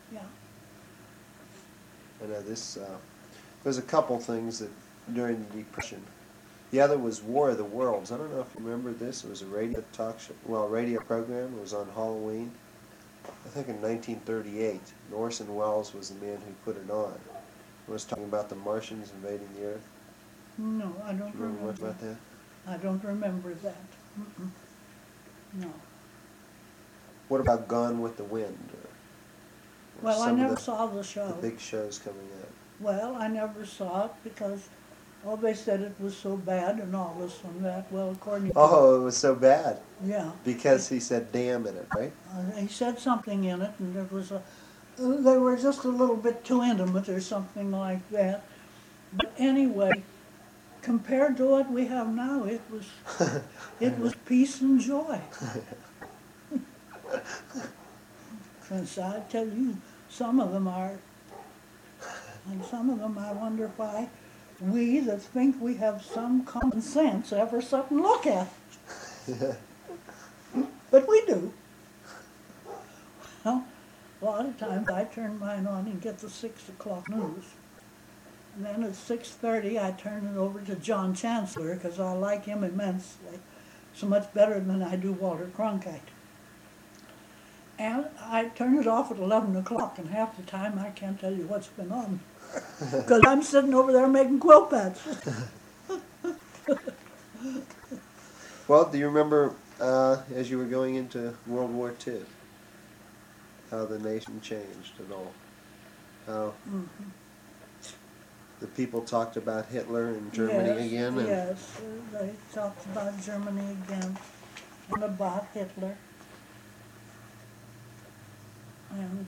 Speaker 2: Yeah.
Speaker 1: I know this, there's a couple things that during the Depression. The other was War of the Worlds. I don't know if you remember this. It was a radio radio program. It was on Halloween. I think in 1938. Orson Welles was the man who put it on. It was talking about the Martians invading the Earth.
Speaker 2: No, I don't
Speaker 1: Do you remember much
Speaker 2: remember.
Speaker 1: about that?
Speaker 2: I don't remember that. Mm-mm. No.
Speaker 1: What about Gone with the Wind, or
Speaker 2: Well, I
Speaker 1: some of
Speaker 2: never saw the
Speaker 1: the
Speaker 2: show.
Speaker 1: big shows coming up?
Speaker 2: Well, I never saw it because, oh, they said it was so bad and all this and that. Well, according to,
Speaker 1: Oh, it was so bad
Speaker 2: yeah,
Speaker 1: because he said "damn" in it, right?
Speaker 2: he said something in it, and there was they were just a little bit too intimate or something like that. But anyway, compared to what we have now, it was peace and joy. Since I tell you, some of them are, and some of them I wonder why we that think we have some common sense ever sit and look at. But we do. Well, a lot of times I turn mine on and get the 6 o'clock news. And then at 6:30 I turn it over to John Chancellor because I like him immensely, so much better than I do Walter Cronkite. And I turn it off at 11 o'clock, and half the time I can't tell you what's been on because I'm sitting over there making quilt patches.
Speaker 1: Well, do you remember as you were going into World War II, how the nation changed and all? How the people talked about Hitler and Germany
Speaker 2: Yes,
Speaker 1: again, and
Speaker 2: yes, they talked about Germany again and about Hitler. And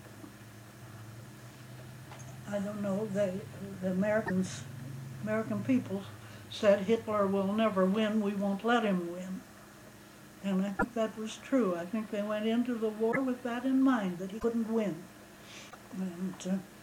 Speaker 2: I don't know, the American people said Hitler will never win, we won't let him win. And I think that was true. I think they went into the war with that in mind, that he couldn't win. And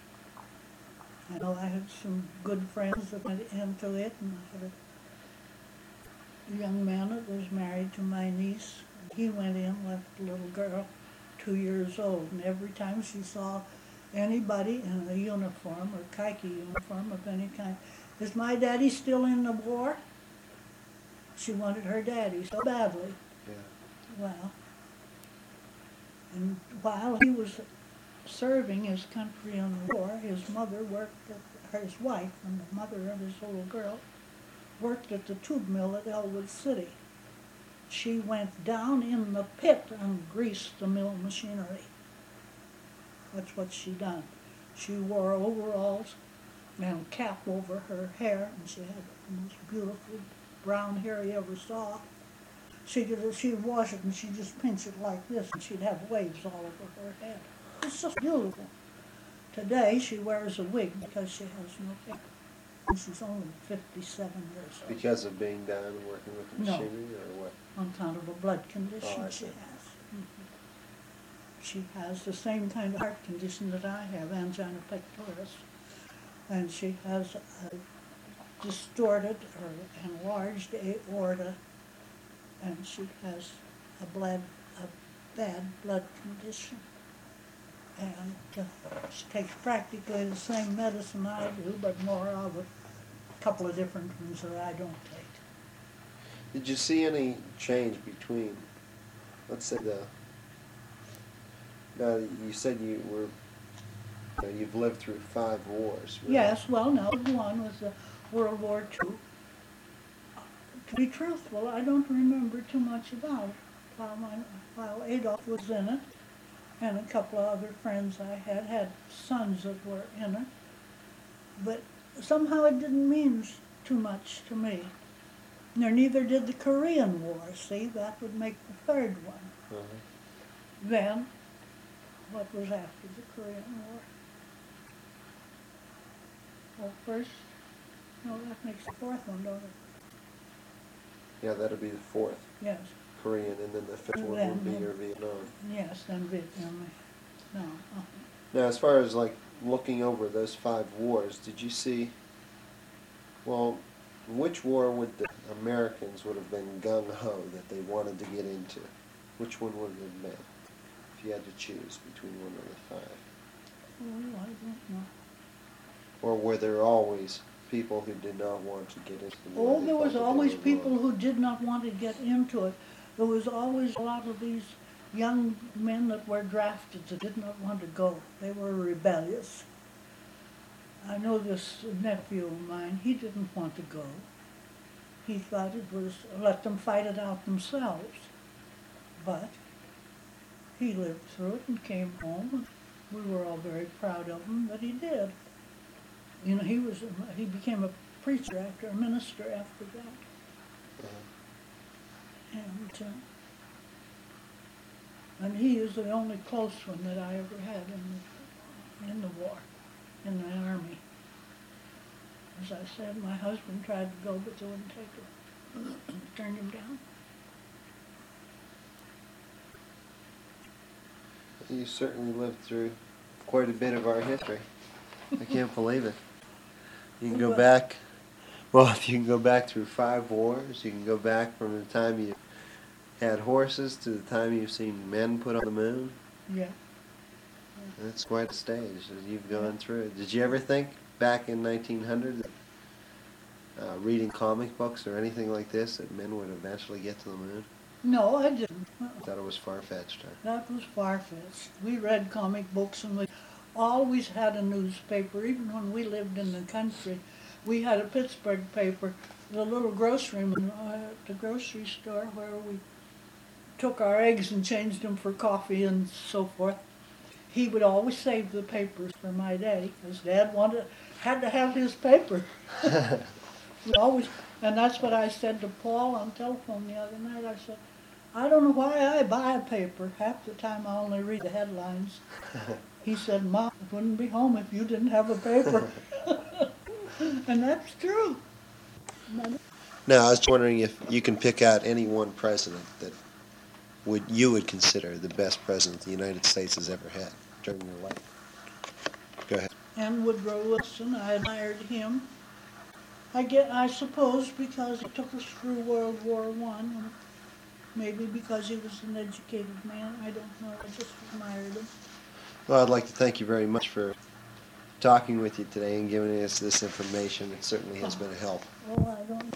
Speaker 2: I know I had some good friends that went into it, and I had a young man that was married to my niece. He went in, left a little girl, 2 years old, and every time she saw anybody in a uniform or khaki uniform of any kind, is my daddy still in the war? She wanted her daddy so badly.
Speaker 1: yeah.
Speaker 2: Well, and while he was serving his country in the war, his mother worked at, his wife and the mother of his little girl worked at the tube mill at Elwood City. She went down in the pit and greased the mill machinery. That's what she done. She wore overalls and a cap over her hair, and she had the most beautiful brown hair you ever saw. She'd wash it and she'd just pinch it like this, and she'd have waves all over her head. It's just beautiful. Today she wears a wig because she has no hair. And she's only 57 years old.
Speaker 1: Because of being down and working with the
Speaker 2: No.
Speaker 1: machinery, or what?
Speaker 2: On account of a blood condition
Speaker 1: Oh, I
Speaker 2: she
Speaker 1: see.
Speaker 2: has. She has the same kind of heart condition that I have, angina pectoris. And she has a distorted or enlarged aorta, and she has a bad blood condition. And she takes practically the same medicine I do, but more of it, a couple of different ones that I don't take.
Speaker 1: Did you see any change between, let's say now you said you've lived through 5 wars. Right?
Speaker 2: Yes, well, no, one was World War II. To be truthful, I don't remember too much about it. While Adolf was in it, and a couple of other friends I had sons that were in it, but somehow it didn't mean too much to me. Nor neither did the Korean War. See, that would make the third one.
Speaker 1: Uh-huh.
Speaker 2: Then, what was after the Korean War? Well, first, no, that makes the fourth one, don't it?
Speaker 1: Yeah, that'll be the 4th,
Speaker 2: Yes,
Speaker 1: Korean, and then the 5th
Speaker 2: And
Speaker 1: one
Speaker 2: then-
Speaker 1: would be your Vietnam.
Speaker 2: yes, then Vietnam. No,
Speaker 1: Now, as far as like looking over those 5 wars, did you see, well, which war would the Americans would have been gung-ho that they wanted to get into? Which one would it have been, if you had to choose between one of the 5?
Speaker 2: oh, I don't know.
Speaker 1: Or were there always people who did not want to get into the war?
Speaker 2: Oh,
Speaker 1: They
Speaker 2: there
Speaker 1: felt
Speaker 2: was
Speaker 1: that they
Speaker 2: always
Speaker 1: were
Speaker 2: people
Speaker 1: wrong?
Speaker 2: who did not want to get into it. There was always a lot of these young men that were drafted that did not want to go. They were rebellious. I know this nephew of mine, he didn't want to go. He thought it was, let them fight it out themselves. But he lived through it and came home, and we were all very proud of him that he did. You know, he became a preacher after, a minister after that. And he is the only close one that I ever had in the war, in the army. As I said, my husband tried to go, but they wouldn't take him. Turned him down.
Speaker 1: You certainly lived through quite a bit of our history. I can't believe it. You can go back, well, if you can go back through 5 wars, you can go back from the time you had horses to the time you've seen men put on the moon.
Speaker 2: Yeah.
Speaker 1: That's quite a stage that you've gone through. Did you ever think back in 1900 that reading comic books or anything like this that men would eventually get to the moon?
Speaker 2: No, I didn't.
Speaker 1: I thought it was far-fetched, huh?
Speaker 2: That was far-fetched. We read comic books and we always had a newspaper. Even when we lived in the country, we had a Pittsburgh paper. The little groceryman at the grocery store where we took our eggs and changed them for coffee and so forth. He would always save the papers for my daddy because Dad had to have his paper. Always, and that's what I said to Paul on telephone the other night. I said, I don't know why I buy a paper. Half the time I only read the headlines. He said, Mom, I wouldn't be home if you didn't have a paper. And that's true.
Speaker 1: Now, I was wondering if you can pick out any one president that you would consider the best president the United States has ever had during your life. Go ahead.
Speaker 2: And Woodrow Wilson, I admired him. I suppose because he took us through World War I, and maybe because he was an educated man. I don't know. I just admired him.
Speaker 1: Well, I'd like to thank you very much for talking with you today and giving us this information. It certainly has been a help.
Speaker 2: Oh, I don't